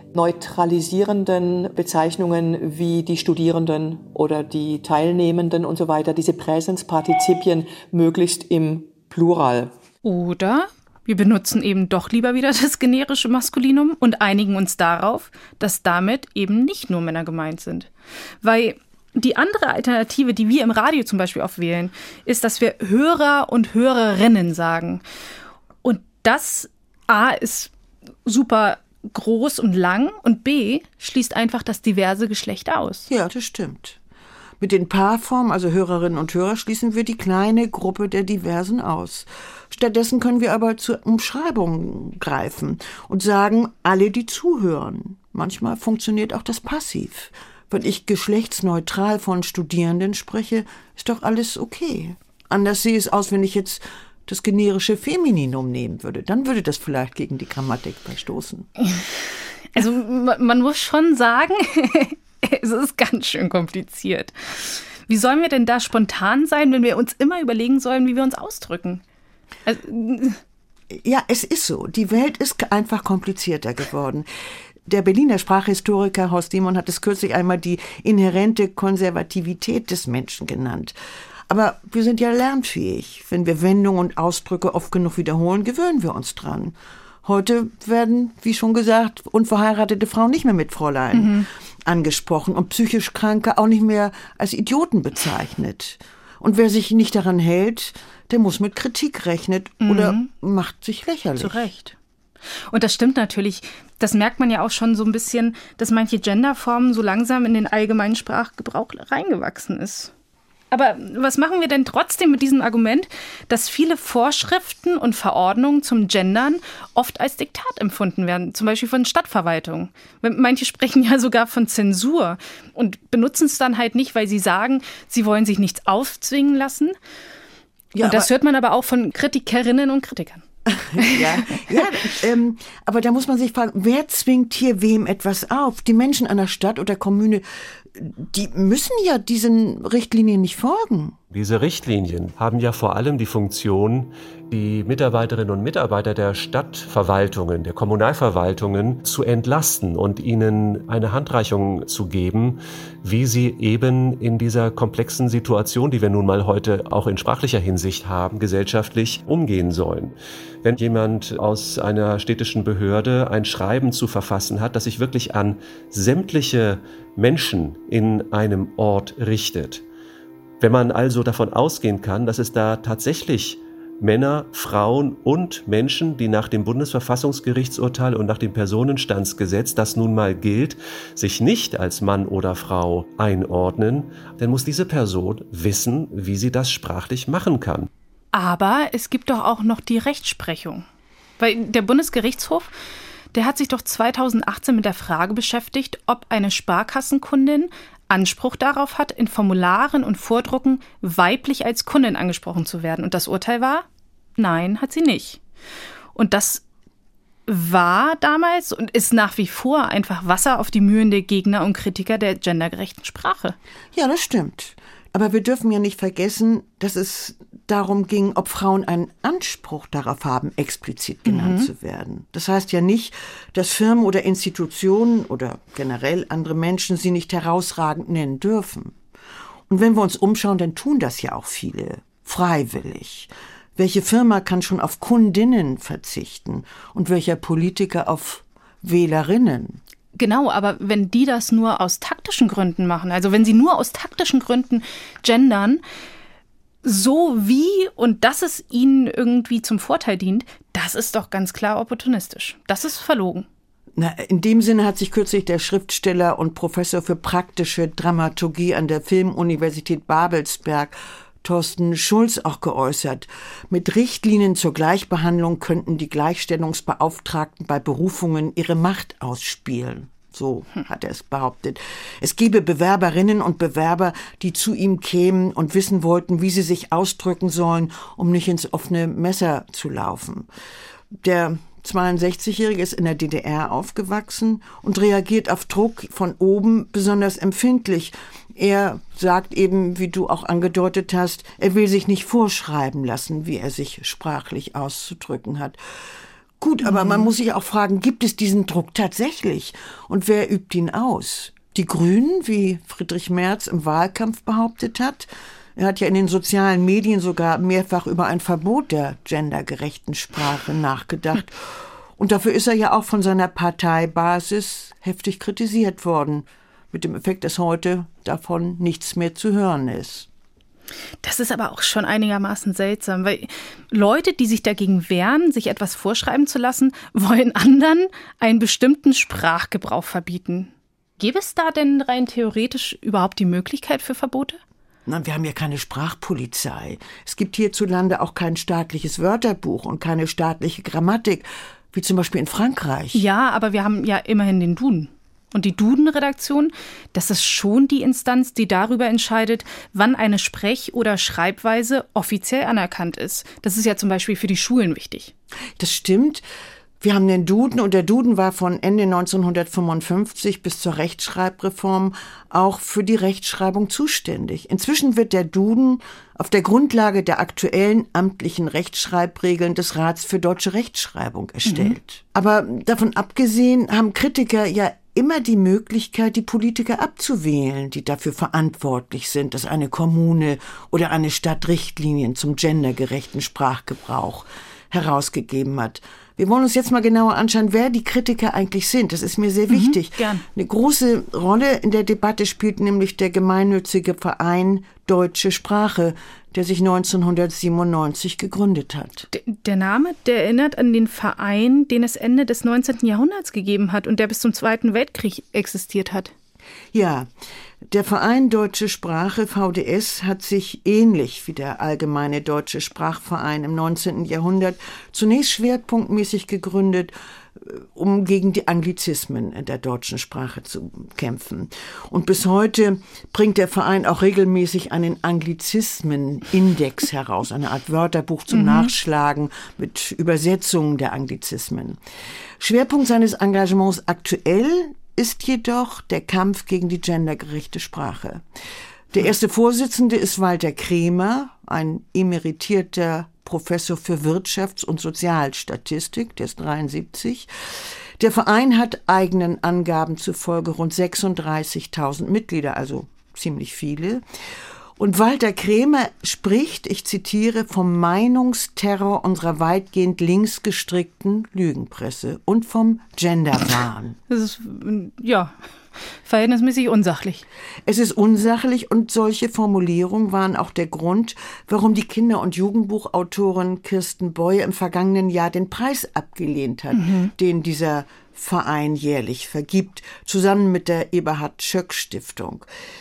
neutralisierenden Bezeichnungen wie die Studierenden oder die Teilnehmenden und so weiter, diese Präsenspartizipien möglichst im Plural. Oder wir benutzen eben doch lieber wieder das generische Maskulinum und einigen uns darauf, dass damit eben nicht nur Männer gemeint sind. Weil die andere Alternative, die wir im Radio zum Beispiel oft wählen, ist, dass wir Hörer und Hörerinnen sagen. Und das A ist super groß und lang und B schließt einfach das diverse Geschlecht aus. Ja, das stimmt. Mit den Paarformen, also Hörerinnen und Hörer, schließen wir die kleine Gruppe der Diversen aus. Stattdessen können wir aber zur Umschreibung greifen und sagen, alle, die zuhören. Manchmal funktioniert auch das Passiv. Wenn ich geschlechtsneutral von Studierenden spreche, ist doch alles okay. Anders sehe es aus, wenn ich jetzt das generische Femininum nehmen würde. Dann würde das vielleicht gegen die Grammatik verstoßen. Also man muss schon sagen, es ist ganz schön kompliziert. Wie sollen wir denn da spontan sein, wenn wir uns immer überlegen sollen, wie wir uns ausdrücken? Also, ja, es ist so. Die Welt ist einfach komplizierter geworden. Der Berliner Sprachhistoriker Horst Simon hat es kürzlich einmal die inhärente Konservativität des Menschen genannt. Aber wir sind ja lernfähig. Wenn wir Wendungen und Ausdrücke oft genug wiederholen, gewöhnen wir uns dran. Heute werden, wie schon gesagt, unverheiratete Frauen nicht mehr mit Fräulein mhm. angesprochen und psychisch Kranke auch nicht mehr als Idioten bezeichnet. Und wer sich nicht daran hält, der muss mit Kritik rechnen mhm. oder macht sich lächerlich. Zu Recht. Und das stimmt natürlich. Das merkt man ja auch schon so ein bisschen, dass manche Genderformen so langsam in den allgemeinen Sprachgebrauch reingewachsen ist. Aber was machen wir denn trotzdem mit diesem Argument, dass viele Vorschriften und Verordnungen zum Gendern oft als Diktat empfunden werden, zum Beispiel von Stadtverwaltung? Manche sprechen ja sogar von Zensur und benutzen es dann halt nicht, weil sie sagen, sie wollen sich nichts aufzwingen lassen. Ja, und das hört man aber auch von Kritikerinnen und Kritikern. ja, ja ähm, aber da muss man sich fragen, wer zwingt hier wem etwas auf? Die Menschen einer Stadt oder Kommune, die müssen ja diesen Richtlinien nicht folgen. Diese Richtlinien haben ja vor allem die Funktion, die Mitarbeiterinnen und Mitarbeiter der Stadtverwaltungen, der Kommunalverwaltungen zu entlasten und ihnen eine Handreichung zu geben, wie sie eben in dieser komplexen Situation, die wir nun mal heute auch in sprachlicher Hinsicht haben, gesellschaftlich umgehen sollen. Wenn jemand aus einer städtischen Behörde ein Schreiben zu verfassen hat, das sich wirklich an sämtliche Menschen in einem Ort richtet, wenn man also davon ausgehen kann, dass es da tatsächlich Männer, Frauen und Menschen, die nach dem Bundesverfassungsgerichtsurteil und nach dem Personenstandsgesetz, das nun mal gilt, sich nicht als Mann oder Frau einordnen, dann muss diese Person wissen, wie sie das sprachlich machen kann. Aber es gibt doch auch noch die Rechtsprechung. Weil der Bundesgerichtshof, der hat sich doch zweitausendachtzehn mit der Frage beschäftigt, ob eine Sparkassenkundin Anspruch darauf hat, in Formularen und Vordrucken weiblich als Kundin angesprochen zu werden. Und das Urteil war, nein, hat sie nicht. Und das war damals und ist nach wie vor einfach Wasser auf die Mühlen der Gegner und Kritiker der gendergerechten Sprache. Ja, das stimmt. Aber wir dürfen ja nicht vergessen, dass es darum ging, ob Frauen einen Anspruch darauf haben, explizit genannt mhm. zu werden. Das heißt ja nicht, dass Firmen oder Institutionen oder generell andere Menschen sie nicht herausragend nennen dürfen. Und wenn wir uns umschauen, dann tun das ja auch viele, freiwillig. Welche Firma kann schon auf Kundinnen verzichten und welcher Politiker auf Wählerinnen? Genau, aber wenn die das nur aus taktischen Gründen machen, also wenn sie nur aus taktischen Gründen gendern, so wie und dass es ihnen irgendwie zum Vorteil dient, das ist doch ganz klar opportunistisch. Das ist verlogen. Na, in dem Sinne hat sich kürzlich der Schriftsteller und Professor für praktische Dramaturgie an der Filmuniversität Babelsberg, Thorsten Schulz, auch geäußert. Mit Richtlinien zur Gleichbehandlung könnten die Gleichstellungsbeauftragten bei Berufungen ihre Macht ausspielen. So hat er es behauptet. Es gäbe Bewerberinnen und Bewerber, die zu ihm kämen und wissen wollten, wie sie sich ausdrücken sollen, um nicht ins offene Messer zu laufen. Der zweiundsechzigjährige ist in der D D R aufgewachsen und reagiert auf Druck von oben besonders empfindlich. Er sagt eben, wie du auch angedeutet hast, er will sich nicht vorschreiben lassen, wie er sich sprachlich auszudrücken hat. Gut, aber man muss sich auch fragen, gibt es diesen Druck tatsächlich? Und wer übt ihn aus? Die Grünen, wie Friedrich Merz im Wahlkampf behauptet hat? Er hat ja in den sozialen Medien sogar mehrfach über ein Verbot der gendergerechten Sprache nachgedacht. Und dafür ist er ja auch von seiner Parteibasis heftig kritisiert worden. Mit dem Effekt, dass heute davon nichts mehr zu hören ist. Das ist aber auch schon einigermaßen seltsam, weil Leute, die sich dagegen wehren, sich etwas vorschreiben zu lassen, wollen anderen einen bestimmten Sprachgebrauch verbieten. Gäbe es da denn rein theoretisch überhaupt die Möglichkeit für Verbote? Na, wir haben ja keine Sprachpolizei. Es gibt hierzulande auch kein staatliches Wörterbuch und keine staatliche Grammatik, wie zum Beispiel in Frankreich. Ja, aber wir haben ja immerhin den Duden. Und die Duden-Redaktion, das ist schon die Instanz, die darüber entscheidet, wann eine Sprech- oder Schreibweise offiziell anerkannt ist. Das ist ja zum Beispiel für die Schulen wichtig. Das stimmt. Wir haben den Duden und der Duden war von Ende neunzehnhundertfünfundfünfzig bis zur Rechtschreibreform auch für die Rechtschreibung zuständig. Inzwischen wird der Duden auf der Grundlage der aktuellen amtlichen Rechtschreibregeln des Rats für deutsche Rechtschreibung erstellt. Mhm. Aber davon abgesehen haben Kritiker ja immer die Möglichkeit, die Politiker abzuwählen, die dafür verantwortlich sind, dass eine Kommune oder eine Stadt Richtlinien zum gendergerechten Sprachgebrauch herausgegeben hat. Wir wollen uns jetzt mal genauer anschauen, wer die Kritiker eigentlich sind. Das ist mir sehr wichtig. Mhm, gern. Eine große Rolle in der Debatte spielt nämlich der gemeinnützige Verein Deutsche Sprache, der sich neunzehnhundertsiebenundneunzig gegründet hat. D- der Name, der erinnert an den Verein, den es Ende des neunzehnten Jahrhunderts gegeben hat und der bis zum Zweiten Weltkrieg existiert hat. Ja, der Verein Deutsche Sprache, V D S, hat sich ähnlich wie der Allgemeine Deutsche Sprachverein im neunzehnten Jahrhundert zunächst schwerpunktmäßig gegründet, um gegen die Anglizismen in der deutschen Sprache zu kämpfen. Und bis heute bringt der Verein auch regelmäßig einen Anglizismen-Index heraus, eine Art Wörterbuch zum mhm. Nachschlagen mit Übersetzungen der Anglizismen. Schwerpunkt seines Engagements aktuell ist jedoch der Kampf gegen die gendergerechte Sprache. Der erste Vorsitzende ist Walter Kremer, ein emeritierter Professor für Wirtschafts- und Sozialstatistik, der ist dreiundsiebzig. Der Verein hat eigenen Angaben zufolge rund sechsunddreißigtausend Mitglieder, also ziemlich viele. Und Walter Kremer spricht, ich zitiere, vom Meinungsterror unserer weitgehend links gestrickten Lügenpresse und vom Genderwahn. Das ist, ja, verhältnismäßig unsachlich. Es ist unsachlich und solche Formulierungen waren auch der Grund, warum die Kinder- und Jugendbuchautorin Kirsten Boye im vergangenen Jahr den Preis abgelehnt hat, mhm. den dieser Verein jährlich vergibt, zusammen mit der Eberhard-Schöck-Stiftung.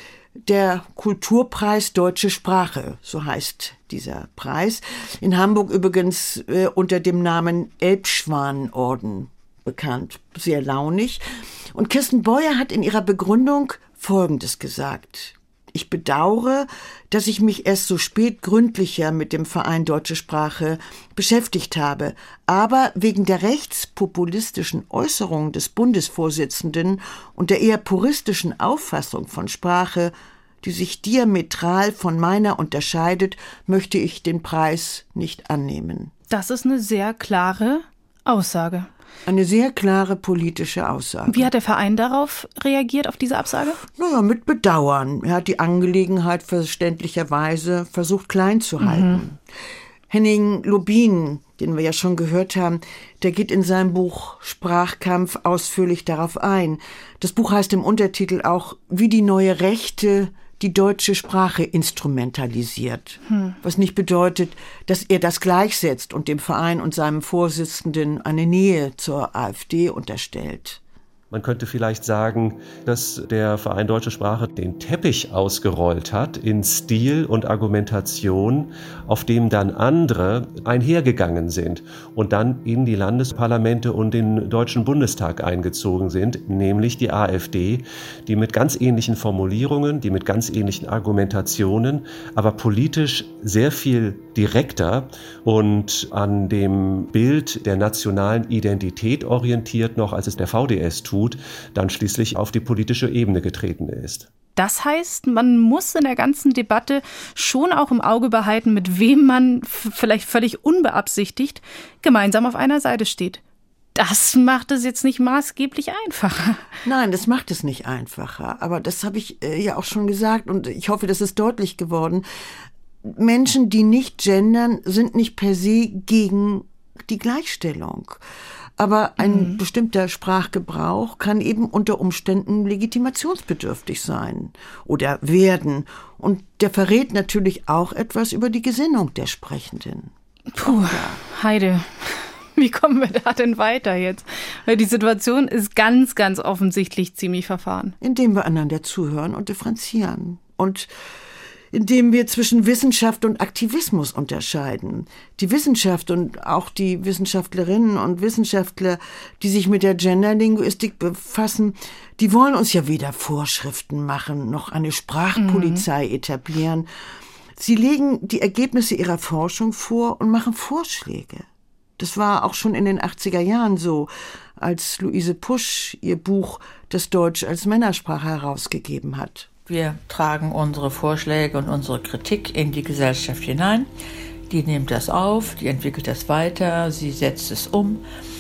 Der Kulturpreis Deutsche Sprache, so heißt dieser Preis. In Hamburg übrigens äh, unter dem Namen Elbschwanenorden bekannt. Sehr launig. Und Kirsten Boye hat in ihrer Begründung Folgendes gesagt. Ich bedauere, dass ich mich erst so spät gründlicher mit dem Verein Deutsche Sprache beschäftigt habe. Aber wegen der rechtspopulistischen Äußerungen des Bundesvorsitzenden und der eher puristischen Auffassung von Sprache, die sich diametral von meiner unterscheidet, möchte ich den Preis nicht annehmen. Das ist eine sehr klare Aussage. Eine sehr klare politische Aussage. Wie hat der Verein darauf reagiert, auf diese Absage? Naja, mit Bedauern. Er hat die Angelegenheit verständlicherweise versucht klein zu halten. Mhm. Henning Lubin, den wir ja schon gehört haben, der geht in seinem Buch Sprachkampf ausführlich darauf ein. Das Buch heißt im Untertitel auch, wie die neue Rechte die deutsche Sprache instrumentalisiert. Hm. Was nicht bedeutet, dass er das gleichsetzt und dem Verein und seinem Vorsitzenden eine Nähe zur AfD unterstellt. Man könnte vielleicht sagen, dass der Verein Deutsche Sprache den Teppich ausgerollt hat in Stil und Argumentation, auf dem dann andere einhergegangen sind und dann in die Landesparlamente und den Deutschen Bundestag eingezogen sind, nämlich die AfD, die mit ganz ähnlichen Formulierungen, die mit ganz ähnlichen Argumentationen, aber politisch sehr viel direkter und an dem Bild der nationalen Identität orientiert noch, als es der V D S tut, dann schließlich auf die politische Ebene getreten ist. Das heißt, man muss in der ganzen Debatte schon auch im Auge behalten, mit wem man f- vielleicht völlig unbeabsichtigt gemeinsam auf einer Seite steht. Das macht es jetzt nicht maßgeblich einfacher. Nein, das macht es nicht einfacher. Aber das habe ich äh, ja auch schon gesagt und ich hoffe, das ist deutlich geworden. Menschen, die nicht gendern, sind nicht per se gegen die Gleichstellung. Aber ein mhm. bestimmter Sprachgebrauch kann eben unter Umständen legitimationsbedürftig sein oder werden. Und der verrät natürlich auch etwas über die Gesinnung der Sprechenden. Puh, Heide, wie kommen wir da denn weiter jetzt? Weil die Situation ist ganz, ganz offensichtlich ziemlich verfahren. Indem wir einander zuhören und differenzieren. Und indem wir zwischen Wissenschaft und Aktivismus unterscheiden. Die Wissenschaft und auch die Wissenschaftlerinnen und Wissenschaftler, die sich mit der Genderlinguistik befassen, die wollen uns ja weder Vorschriften machen, noch eine Sprachpolizei mhm. etablieren. Sie legen die Ergebnisse ihrer Forschung vor und machen Vorschläge. Das war auch schon in den achtziger Jahren so, als Luise Pusch ihr Buch Das Deutsch als Männersprache herausgegeben hat. Wir tragen unsere Vorschläge und unsere Kritik in die Gesellschaft hinein. Die nimmt das auf, die entwickelt das weiter, sie setzt es um.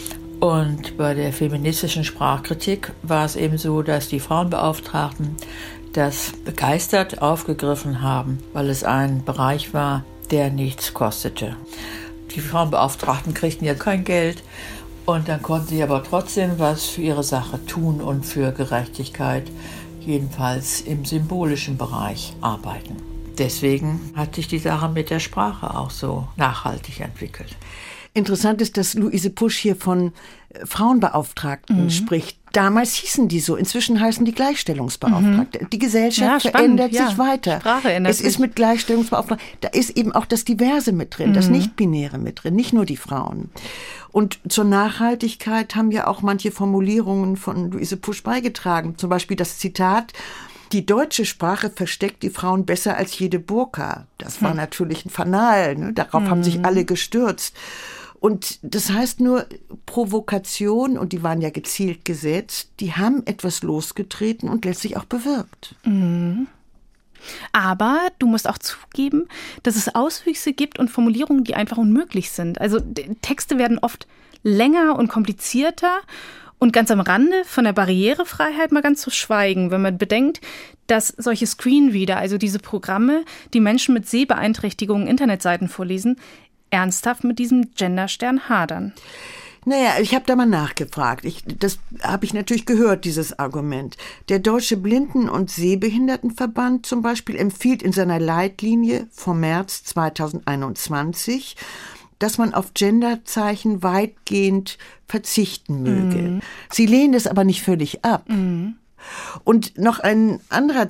Und bei der feministischen Sprachkritik war es eben so, dass die Frauenbeauftragten das begeistert aufgegriffen haben, weil es ein Bereich war, der nichts kostete. Die Frauenbeauftragten kriegten ja kein Geld Und dann konnten sie aber trotzdem was für ihre Sache tun und für Gerechtigkeit, jedenfalls im symbolischen Bereich arbeiten. Deswegen hat sich die Sache mit der Sprache auch so nachhaltig entwickelt. Interessant ist, dass Luise Pusch hier von Frauenbeauftragten mhm. spricht. Damals hießen die so, inzwischen heißen die Gleichstellungsbeauftragte. Mhm. Die Gesellschaft ja, verändert sich ja. weiter. Sprache ändert es sich. Ist mit Gleichstellungsbeauftragten, da ist eben auch das Diverse mit drin, mhm. das Nicht-Binäre mit drin, nicht nur die Frauen. Und zur Nachhaltigkeit haben ja auch manche Formulierungen von Luise Pusch beigetragen. Zum Beispiel das Zitat: Die deutsche Sprache versteckt die Frauen besser als jede Burka. Das war hm. natürlich ein Fanal, ne? Darauf hm. haben sich alle gestürzt. Und das heißt nur, Provokation, und die waren ja gezielt gesetzt, die haben etwas losgetreten und letztlich auch bewirkt. Mhm. Aber du musst auch zugeben, dass es Auswüchse gibt und Formulierungen, die einfach unmöglich sind. Also Texte werden oft länger und komplizierter. Und ganz am Rande von der Barrierefreiheit mal ganz zu schweigen, wenn man bedenkt, dass solche Screenreader, also diese Programme, die Menschen mit Sehbeeinträchtigungen Internetseiten vorlesen, ernsthaft mit diesem Genderstern hadern. Naja, ich habe da mal nachgefragt. Ich, das habe ich natürlich gehört, dieses Argument. Der Deutsche Blinden- und Sehbehindertenverband zum Beispiel empfiehlt in seiner Leitlinie vom März zweitausendeinundzwanzig, dass man auf Genderzeichen weitgehend verzichten möge. Mhm. Sie lehnen es aber nicht völlig ab. Mhm. Und noch ein anderer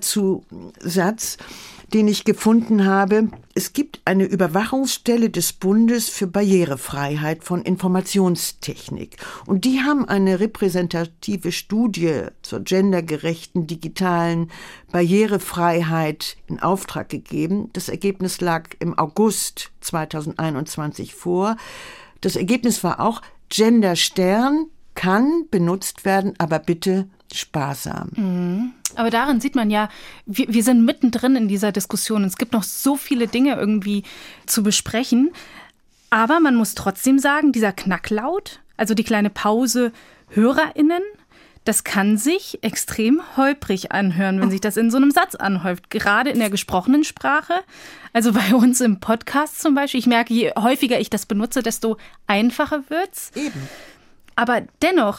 Zusatz, den ich gefunden habe. Es gibt eine Überwachungsstelle des Bundes für Barrierefreiheit von Informationstechnik. Und die haben eine repräsentative Studie zur gendergerechten digitalen Barrierefreiheit in Auftrag gegeben. Das Ergebnis lag im August zweitausendeinundzwanzig vor. Das Ergebnis war auch: Genderstern kann benutzt werden, aber bitte sparsam. Mhm. Aber darin sieht man ja, wir, wir sind mittendrin in dieser Diskussion. Es gibt noch so viele Dinge irgendwie zu besprechen. Aber man muss trotzdem sagen, dieser Knacklaut, also die kleine Pause HörerInnen, das kann sich extrem holprig anhören, wenn sich das in so einem Satz anhäuft. Gerade in der gesprochenen Sprache. Also bei uns im Podcast zum Beispiel. Ich merke, je häufiger ich das benutze, desto einfacher wird's. Eben. Aber dennoch,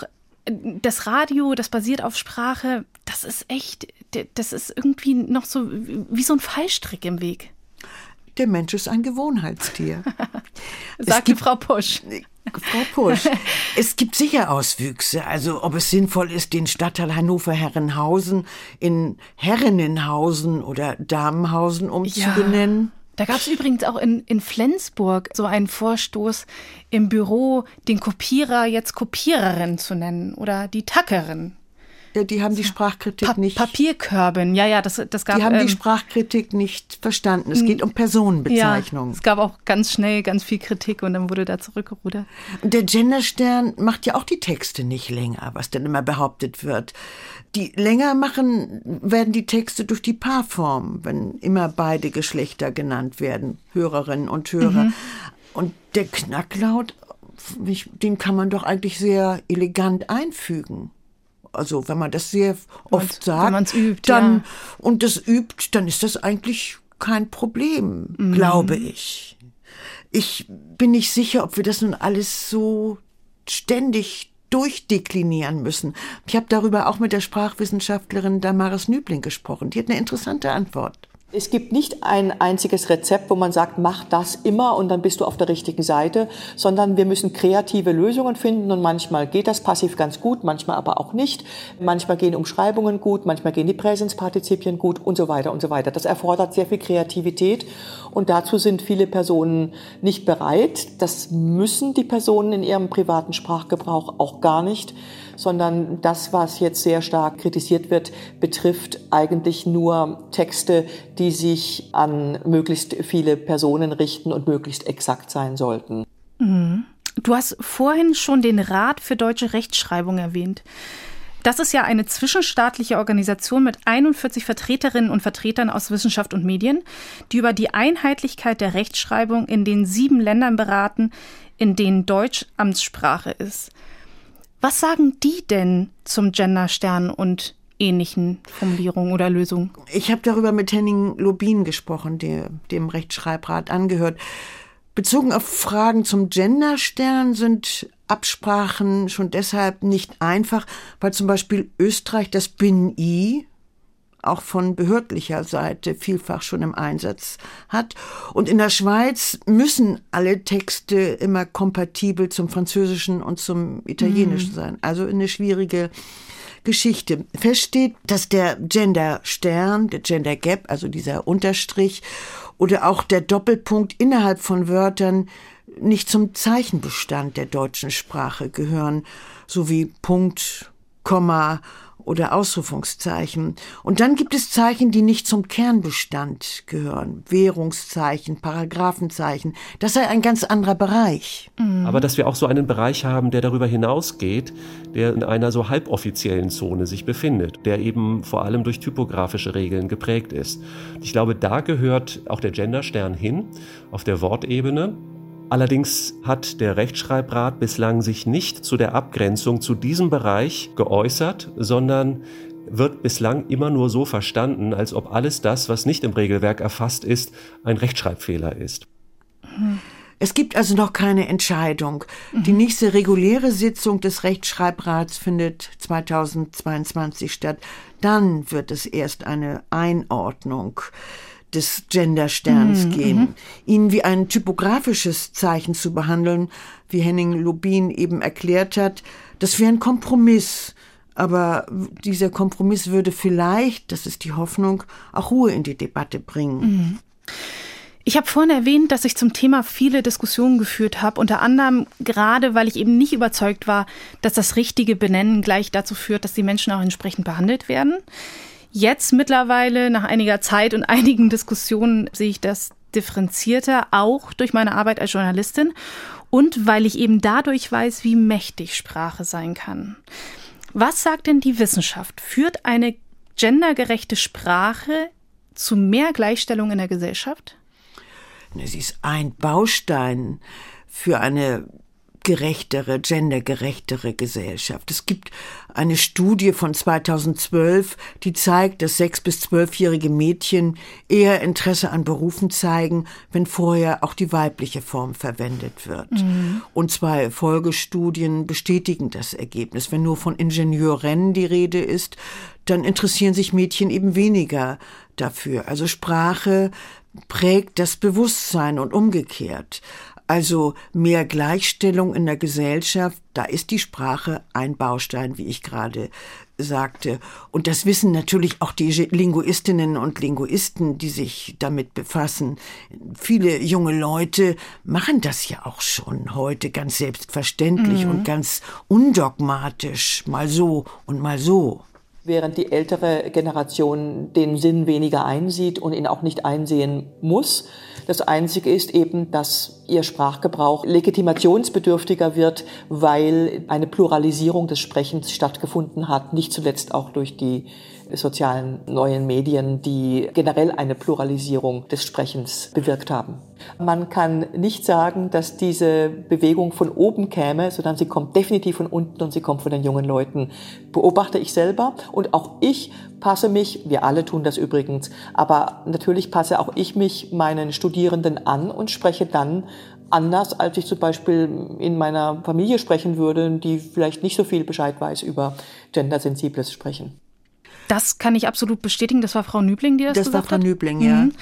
das Radio, das basiert auf Sprache, das ist echt, das ist irgendwie noch so wie so ein Fallstrick im Weg. Der Mensch ist ein Gewohnheitstier. Sagte gibt, Frau Pusch. Frau Pusch, es gibt sicher Auswüchse. Also ob es sinnvoll ist, den Stadtteil Hannover-Herrenhausen in Herrenenhausen oder Damenhausen umzubenennen. Ja. Da gab es übrigens auch in, in Flensburg so einen Vorstoß im Büro, den Kopierer jetzt Kopiererin zu nennen oder die Tackerin. Ja, die haben die Sprachkritik pa- nicht... Papierkörbin, ja, ja, das, das gab... Die haben ähm, die Sprachkritik nicht verstanden. Es geht um Personenbezeichnungen. Ja, es gab auch ganz schnell ganz viel Kritik und dann wurde da zurückgerudert. Der Genderstern macht ja auch die Texte nicht länger, was dann immer behauptet wird. Die länger machen werden die Texte durch die Paarform, wenn immer beide Geschlechter genannt werden, Hörerinnen und Hörer. Mhm. Und der Knacklaut, den kann man doch eigentlich sehr elegant einfügen. Also wenn man das sehr oft sagt, wenn man's übt, dann ja. und das übt, dann ist das eigentlich kein Problem, mhm. glaube ich. Ich bin nicht sicher, ob wir das nun alles so ständig durchdeklinieren müssen. Ich habe darüber auch mit der Sprachwissenschaftlerin Damaris Nübling gesprochen. Die hat eine interessante Antwort. Es gibt nicht ein einziges Rezept, wo man sagt, mach das immer und dann bist du auf der richtigen Seite, sondern wir müssen kreative Lösungen finden und manchmal geht das passiv ganz gut, manchmal aber auch nicht. Manchmal gehen Umschreibungen gut, manchmal gehen die Präsenspartizipien gut und so weiter und so weiter. Das erfordert sehr viel Kreativität und dazu sind viele Personen nicht bereit. Das müssen die Personen in ihrem privaten Sprachgebrauch auch gar nicht, sondern das, was jetzt sehr stark kritisiert wird, betrifft eigentlich nur Texte, die sich an möglichst viele Personen richten und möglichst exakt sein sollten. Mhm. Du hast vorhin schon den Rat für deutsche Rechtschreibung erwähnt. Das ist ja eine zwischenstaatliche Organisation mit einundvierzig Vertreterinnen und Vertretern aus Wissenschaft und Medien, die über die Einheitlichkeit der Rechtschreibung in den sieben Ländern beraten, in denen Deutsch Amtssprache ist. Was sagen die denn zum Genderstern und ähnlichen Formulierungen oder Lösungen? Ich habe darüber mit Henning Lobin gesprochen, der dem Rechtschreibrat angehört. Bezogen auf Fragen zum Genderstern sind Absprachen schon deshalb nicht einfach, weil zum Beispiel Österreich das Bin-I auch von behördlicher Seite vielfach schon im Einsatz hat. Und in der Schweiz müssen alle Texte immer kompatibel zum Französischen und zum Italienischen mhm. sein. Also eine schwierige Geschichte. Fest steht, dass der Gender-Stern, der Gender Gap, also dieser Unterstrich oder auch der Doppelpunkt innerhalb von Wörtern nicht zum Zeichenbestand der deutschen Sprache gehören, so wie Punkt, Komma oder Ausrufungszeichen. Und dann gibt es Zeichen, die nicht zum Kernbestand gehören. Währungszeichen, Paragraphenzeichen. Das sei ein ganz anderer Bereich. Mhm. Aber dass wir auch so einen Bereich haben, der darüber hinausgeht, der in einer so halboffiziellen Zone sich befindet, der eben vor allem durch typografische Regeln geprägt ist. Ich glaube, da gehört auch der Genderstern hin, auf der Wortebene. Allerdings hat der Rechtschreibrat bislang sich nicht zu der Abgrenzung zu diesem Bereich geäußert, sondern wird bislang immer nur so verstanden, als ob alles das, was nicht im Regelwerk erfasst ist, ein Rechtschreibfehler ist. Es gibt also noch keine Entscheidung. Mhm. Die nächste reguläre Sitzung des Rechtschreibrats findet zweitausendzweiundzwanzig statt. Dann wird es erst eine Einordnung des Gendersterns mhm, gehen. Ihn wie ein typografisches Zeichen zu behandeln, wie Henning Lubin eben erklärt hat, das wäre ein Kompromiss. Aber dieser Kompromiss würde vielleicht, das ist die Hoffnung, auch Ruhe in die Debatte bringen. Mhm. Ich habe vorhin erwähnt, dass ich zum Thema viele Diskussionen geführt habe, unter anderem gerade, weil ich eben nicht überzeugt war, dass das richtige Benennen gleich dazu führt, dass die Menschen auch entsprechend behandelt werden. Jetzt mittlerweile, nach einiger Zeit und einigen Diskussionen, sehe ich das differenzierter, auch durch meine Arbeit als Journalistin und weil ich eben dadurch weiß, wie mächtig Sprache sein kann. Was sagt denn die Wissenschaft? Führt eine gendergerechte Sprache zu mehr Gleichstellung in der Gesellschaft? Sie ist ein Baustein für eine gerechtere, gendergerechtere Gesellschaft. Es gibt eine Studie von zweitausendzwölf, die zeigt, dass sechs- bis zwölfjährige Mädchen eher Interesse an Berufen zeigen, wenn vorher auch die weibliche Form verwendet wird. Mhm. Und zwei Folgestudien bestätigen das Ergebnis. Wenn nur von Ingenieurinnen die Rede ist, dann interessieren sich Mädchen eben weniger dafür. Also Sprache prägt das Bewusstsein und umgekehrt. Also mehr Gleichstellung in der Gesellschaft, da ist die Sprache ein Baustein, wie ich gerade sagte. Und das wissen natürlich auch die Linguistinnen und Linguisten, die sich damit befassen. Viele junge Leute machen das ja auch schon heute ganz selbstverständlich mhm. und ganz undogmatisch, mal so und mal so. Während die ältere Generation den Sinn weniger einsieht und ihn auch nicht einsehen muss. Das Einzige ist eben, dass ihr Sprachgebrauch legitimationsbedürftiger wird, weil eine Pluralisierung des Sprechens stattgefunden hat, nicht zuletzt auch durch die sozialen neuen Medien, die generell eine Pluralisierung des Sprechens bewirkt haben. Man kann nicht sagen, dass diese Bewegung von oben käme, sondern sie kommt definitiv von unten und sie kommt von den jungen Leuten. Beobachte ich selber und auch ich passe mich, wir alle tun das übrigens, aber natürlich passe auch ich mich meinen Studierenden an und spreche dann anders, als ich zum Beispiel in meiner Familie sprechen würde, die vielleicht nicht so viel Bescheid weiß über gendersensibles Sprechen. Das kann ich absolut bestätigen. Das war Frau Nübling, die das, das gesagt hat. Das war Frau Nübling, ja. Mhm.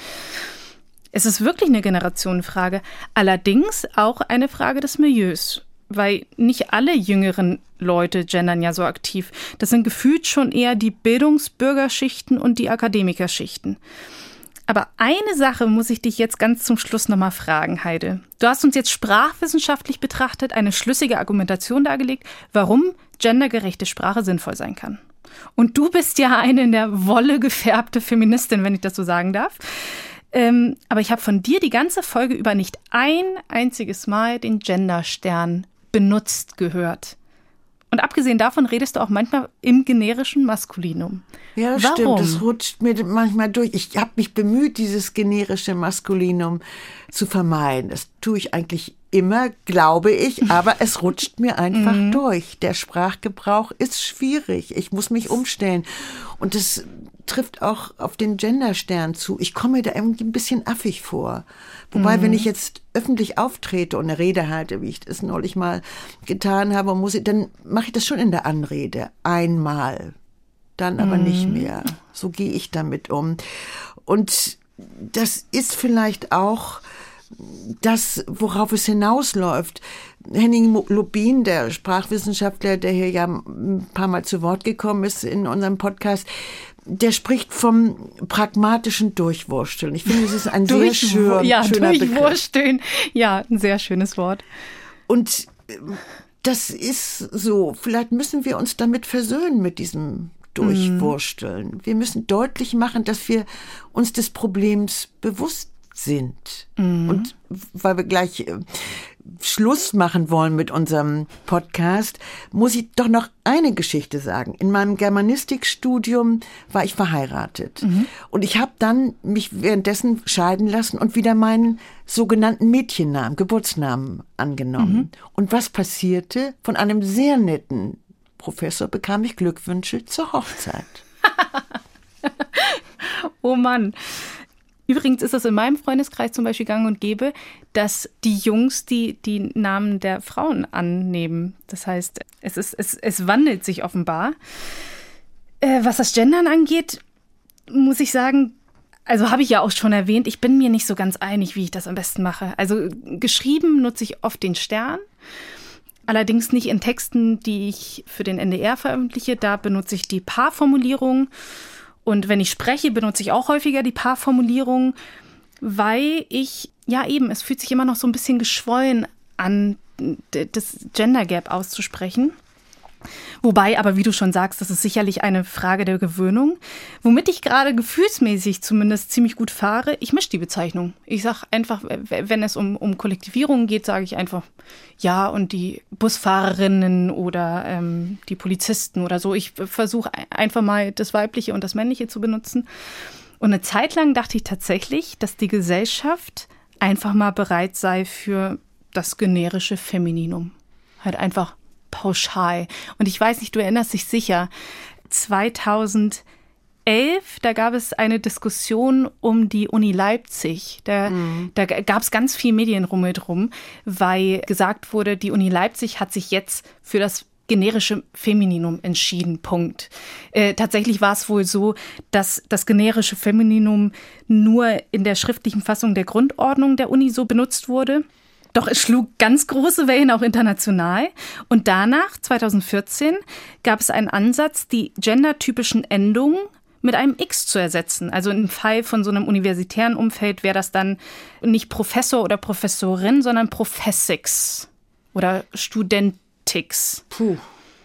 Es ist wirklich eine Generationenfrage. Allerdings auch eine Frage des Milieus. Weil nicht alle jüngeren Leute gendern ja so aktiv. Das sind gefühlt schon eher die Bildungsbürgerschichten und die Akademikerschichten. Aber eine Sache muss ich dich jetzt ganz zum Schluss nochmal fragen, Heide. Du hast uns jetzt sprachwissenschaftlich betrachtet eine schlüssige Argumentation dargelegt, warum gendergerechte Sprache sinnvoll sein kann. Und du bist ja eine in der Wolle gefärbte Feministin, wenn ich das so sagen darf. Ähm, aber ich habe von dir die ganze Folge über nicht ein einziges Mal den Genderstern benutzt gehört. Und abgesehen davon redest du auch manchmal im generischen Maskulinum. Ja, das Warum? Stimmt. Das rutscht mir manchmal durch. Ich habe mich bemüht, dieses generische Maskulinum zu vermeiden. Das tue ich eigentlich immer, glaube ich, aber es rutscht mir einfach mhm. durch. Der Sprachgebrauch ist schwierig. Ich muss mich umstellen. Und das trifft auch auf den Genderstern zu. Ich komme mir da irgendwie ein bisschen affig vor. Wobei, mhm. wenn ich jetzt öffentlich auftrete und eine Rede halte, wie ich das neulich mal getan habe, muss ich, dann mache ich das schon in der Anrede. Einmal. Dann aber mhm. nicht mehr. So gehe ich damit um. Und das ist vielleicht auch das, worauf es hinausläuft. Henning Lubin, der Sprachwissenschaftler, der hier ja ein paar Mal zu Wort gekommen ist in unserem Podcast, der spricht vom pragmatischen Durchwursteln. Ich finde, das ist ein sehr schön, ja, schöner Begriff. Durchwursteln. Ja, ein sehr schönes Wort. Und das ist so. Vielleicht müssen wir uns damit versöhnen, mit diesem Durchwursteln. Mhm. Wir müssen deutlich machen, dass wir uns des Problems bewusst sind. Mhm. Und weil wir gleich äh, Schluss machen wollen mit unserem Podcast, muss ich doch noch eine Geschichte sagen. In meinem Germanistikstudium war ich verheiratet. Mhm. Und ich habe dann mich währenddessen scheiden lassen und wieder meinen sogenannten Mädchennamen, Geburtsnamen angenommen. Mhm. Und was passierte? Von einem sehr netten Professor bekam ich Glückwünsche zur Hochzeit. Oh Mann. Übrigens ist es in meinem Freundeskreis zum Beispiel gang und gäbe, dass die Jungs die, die Namen der Frauen annehmen. Das heißt, es, ist, es, es wandelt sich offenbar. Äh, was das Gendern angeht, muss ich sagen, also habe ich ja auch schon erwähnt, ich bin mir nicht so ganz einig, wie ich das am besten mache. Also geschrieben nutze ich oft den Stern. Allerdings nicht in Texten, die ich für den N D R veröffentliche. Da benutze ich die Paarformulierung. Und wenn ich spreche, benutze ich auch häufiger die Paarformulierung, weil ich, ja eben, es fühlt sich immer noch so ein bisschen geschwollen an, das Gender Gap auszusprechen. Wobei, aber wie du schon sagst, das ist sicherlich eine Frage der Gewöhnung. Womit ich gerade gefühlsmäßig zumindest ziemlich gut fahre, ich mische die Bezeichnung. Ich sage einfach, wenn es um, um Kollektivierungen geht, sage ich einfach ja und die Busfahrerinnen oder ähm, die Polizisten oder so. Ich versuche einfach mal das Weibliche und das Männliche zu benutzen. Und eine Zeit lang dachte ich tatsächlich, dass die Gesellschaft einfach mal bereit sei für das generische Femininum. Halt einfach pauschal. Und ich weiß nicht, du erinnerst dich sicher, zweitausendelf, da gab es eine Diskussion um die Uni Leipzig. Da, mhm. da gab es ganz viel Medienrummel drum, weil gesagt wurde, die Uni Leipzig hat sich jetzt für das generische Femininum entschieden, Punkt. Äh, tatsächlich war es wohl so, dass das generische Femininum nur in der schriftlichen Fassung der Grundordnung der Uni so benutzt wurde. Doch es schlug ganz große Wellen auch international. Und danach, zweitausendvierzehn, gab es einen Ansatz, die gendertypischen Endungen mit einem X zu ersetzen. Also im Fall von so einem universitären Umfeld wäre das dann nicht Professor oder Professorin, sondern Professix oder Studentix. Puh.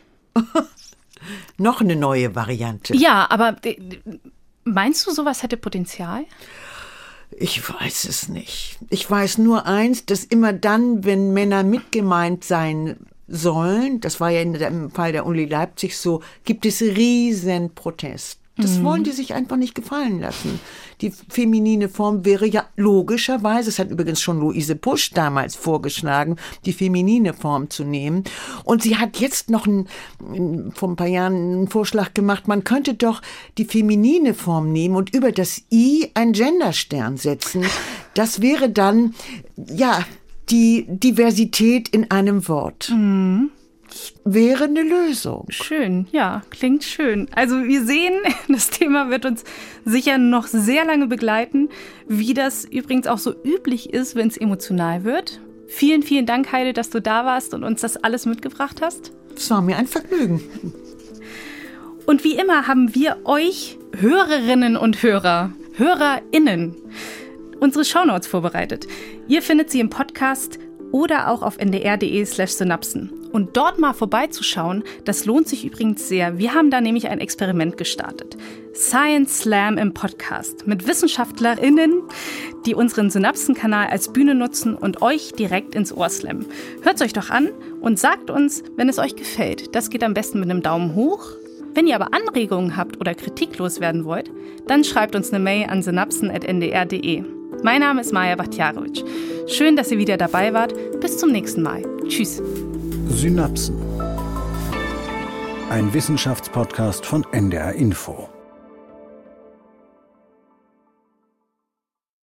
Noch eine neue Variante. Ja, aber meinst du, sowas hätte Potenzial? Ich weiß es nicht. Ich weiß nur eins, dass immer dann, wenn Männer mitgemeint sein sollen, das war ja im Fall der Uni Leipzig so, gibt es riesen Protest. Das mhm. wollen die sich einfach nicht gefallen lassen. Die feminine Form wäre ja logischerweise, das hat übrigens schon Luise Pusch damals vorgeschlagen, die feminine Form zu nehmen. Und sie hat jetzt noch ein, vor ein paar Jahren einen Vorschlag gemacht, man könnte doch die feminine Form nehmen und über das I einen Genderstern setzen. Das wäre dann, ja, die Diversität in einem Wort. Mhm. Wäre eine Lösung. Schön, ja, klingt schön. Also wir sehen, das Thema wird uns sicher noch sehr lange begleiten, wie das übrigens auch so üblich ist, wenn es emotional wird. Vielen, vielen Dank, Heide, dass du da warst und uns das alles mitgebracht hast. Es war mir ein Vergnügen. Und wie immer haben wir euch, Hörerinnen und Hörer, HörerInnen, unsere Shownotes vorbereitet. Ihr findet sie im Podcast oder auch auf ndr.de slash synapsen. Und dort mal vorbeizuschauen, das lohnt sich übrigens sehr. Wir haben da nämlich ein Experiment gestartet. Science Slam im Podcast mit WissenschaftlerInnen, die unseren Synapsen-Kanal als Bühne nutzen und euch direkt ins Ohr slammen. Hört's euch doch an und sagt uns, wenn es euch gefällt. Das geht am besten mit einem Daumen hoch. Wenn ihr aber Anregungen habt oder Kritik loswerden wollt, dann schreibt uns eine Mail an synapsen at n d r punkt d e. Mein Name ist Maja Bachtiarowitsch. Schön, dass ihr wieder dabei wart. Bis zum nächsten Mal. Tschüss. Synapsen. Ein Wissenschaftspodcast von N D R Info.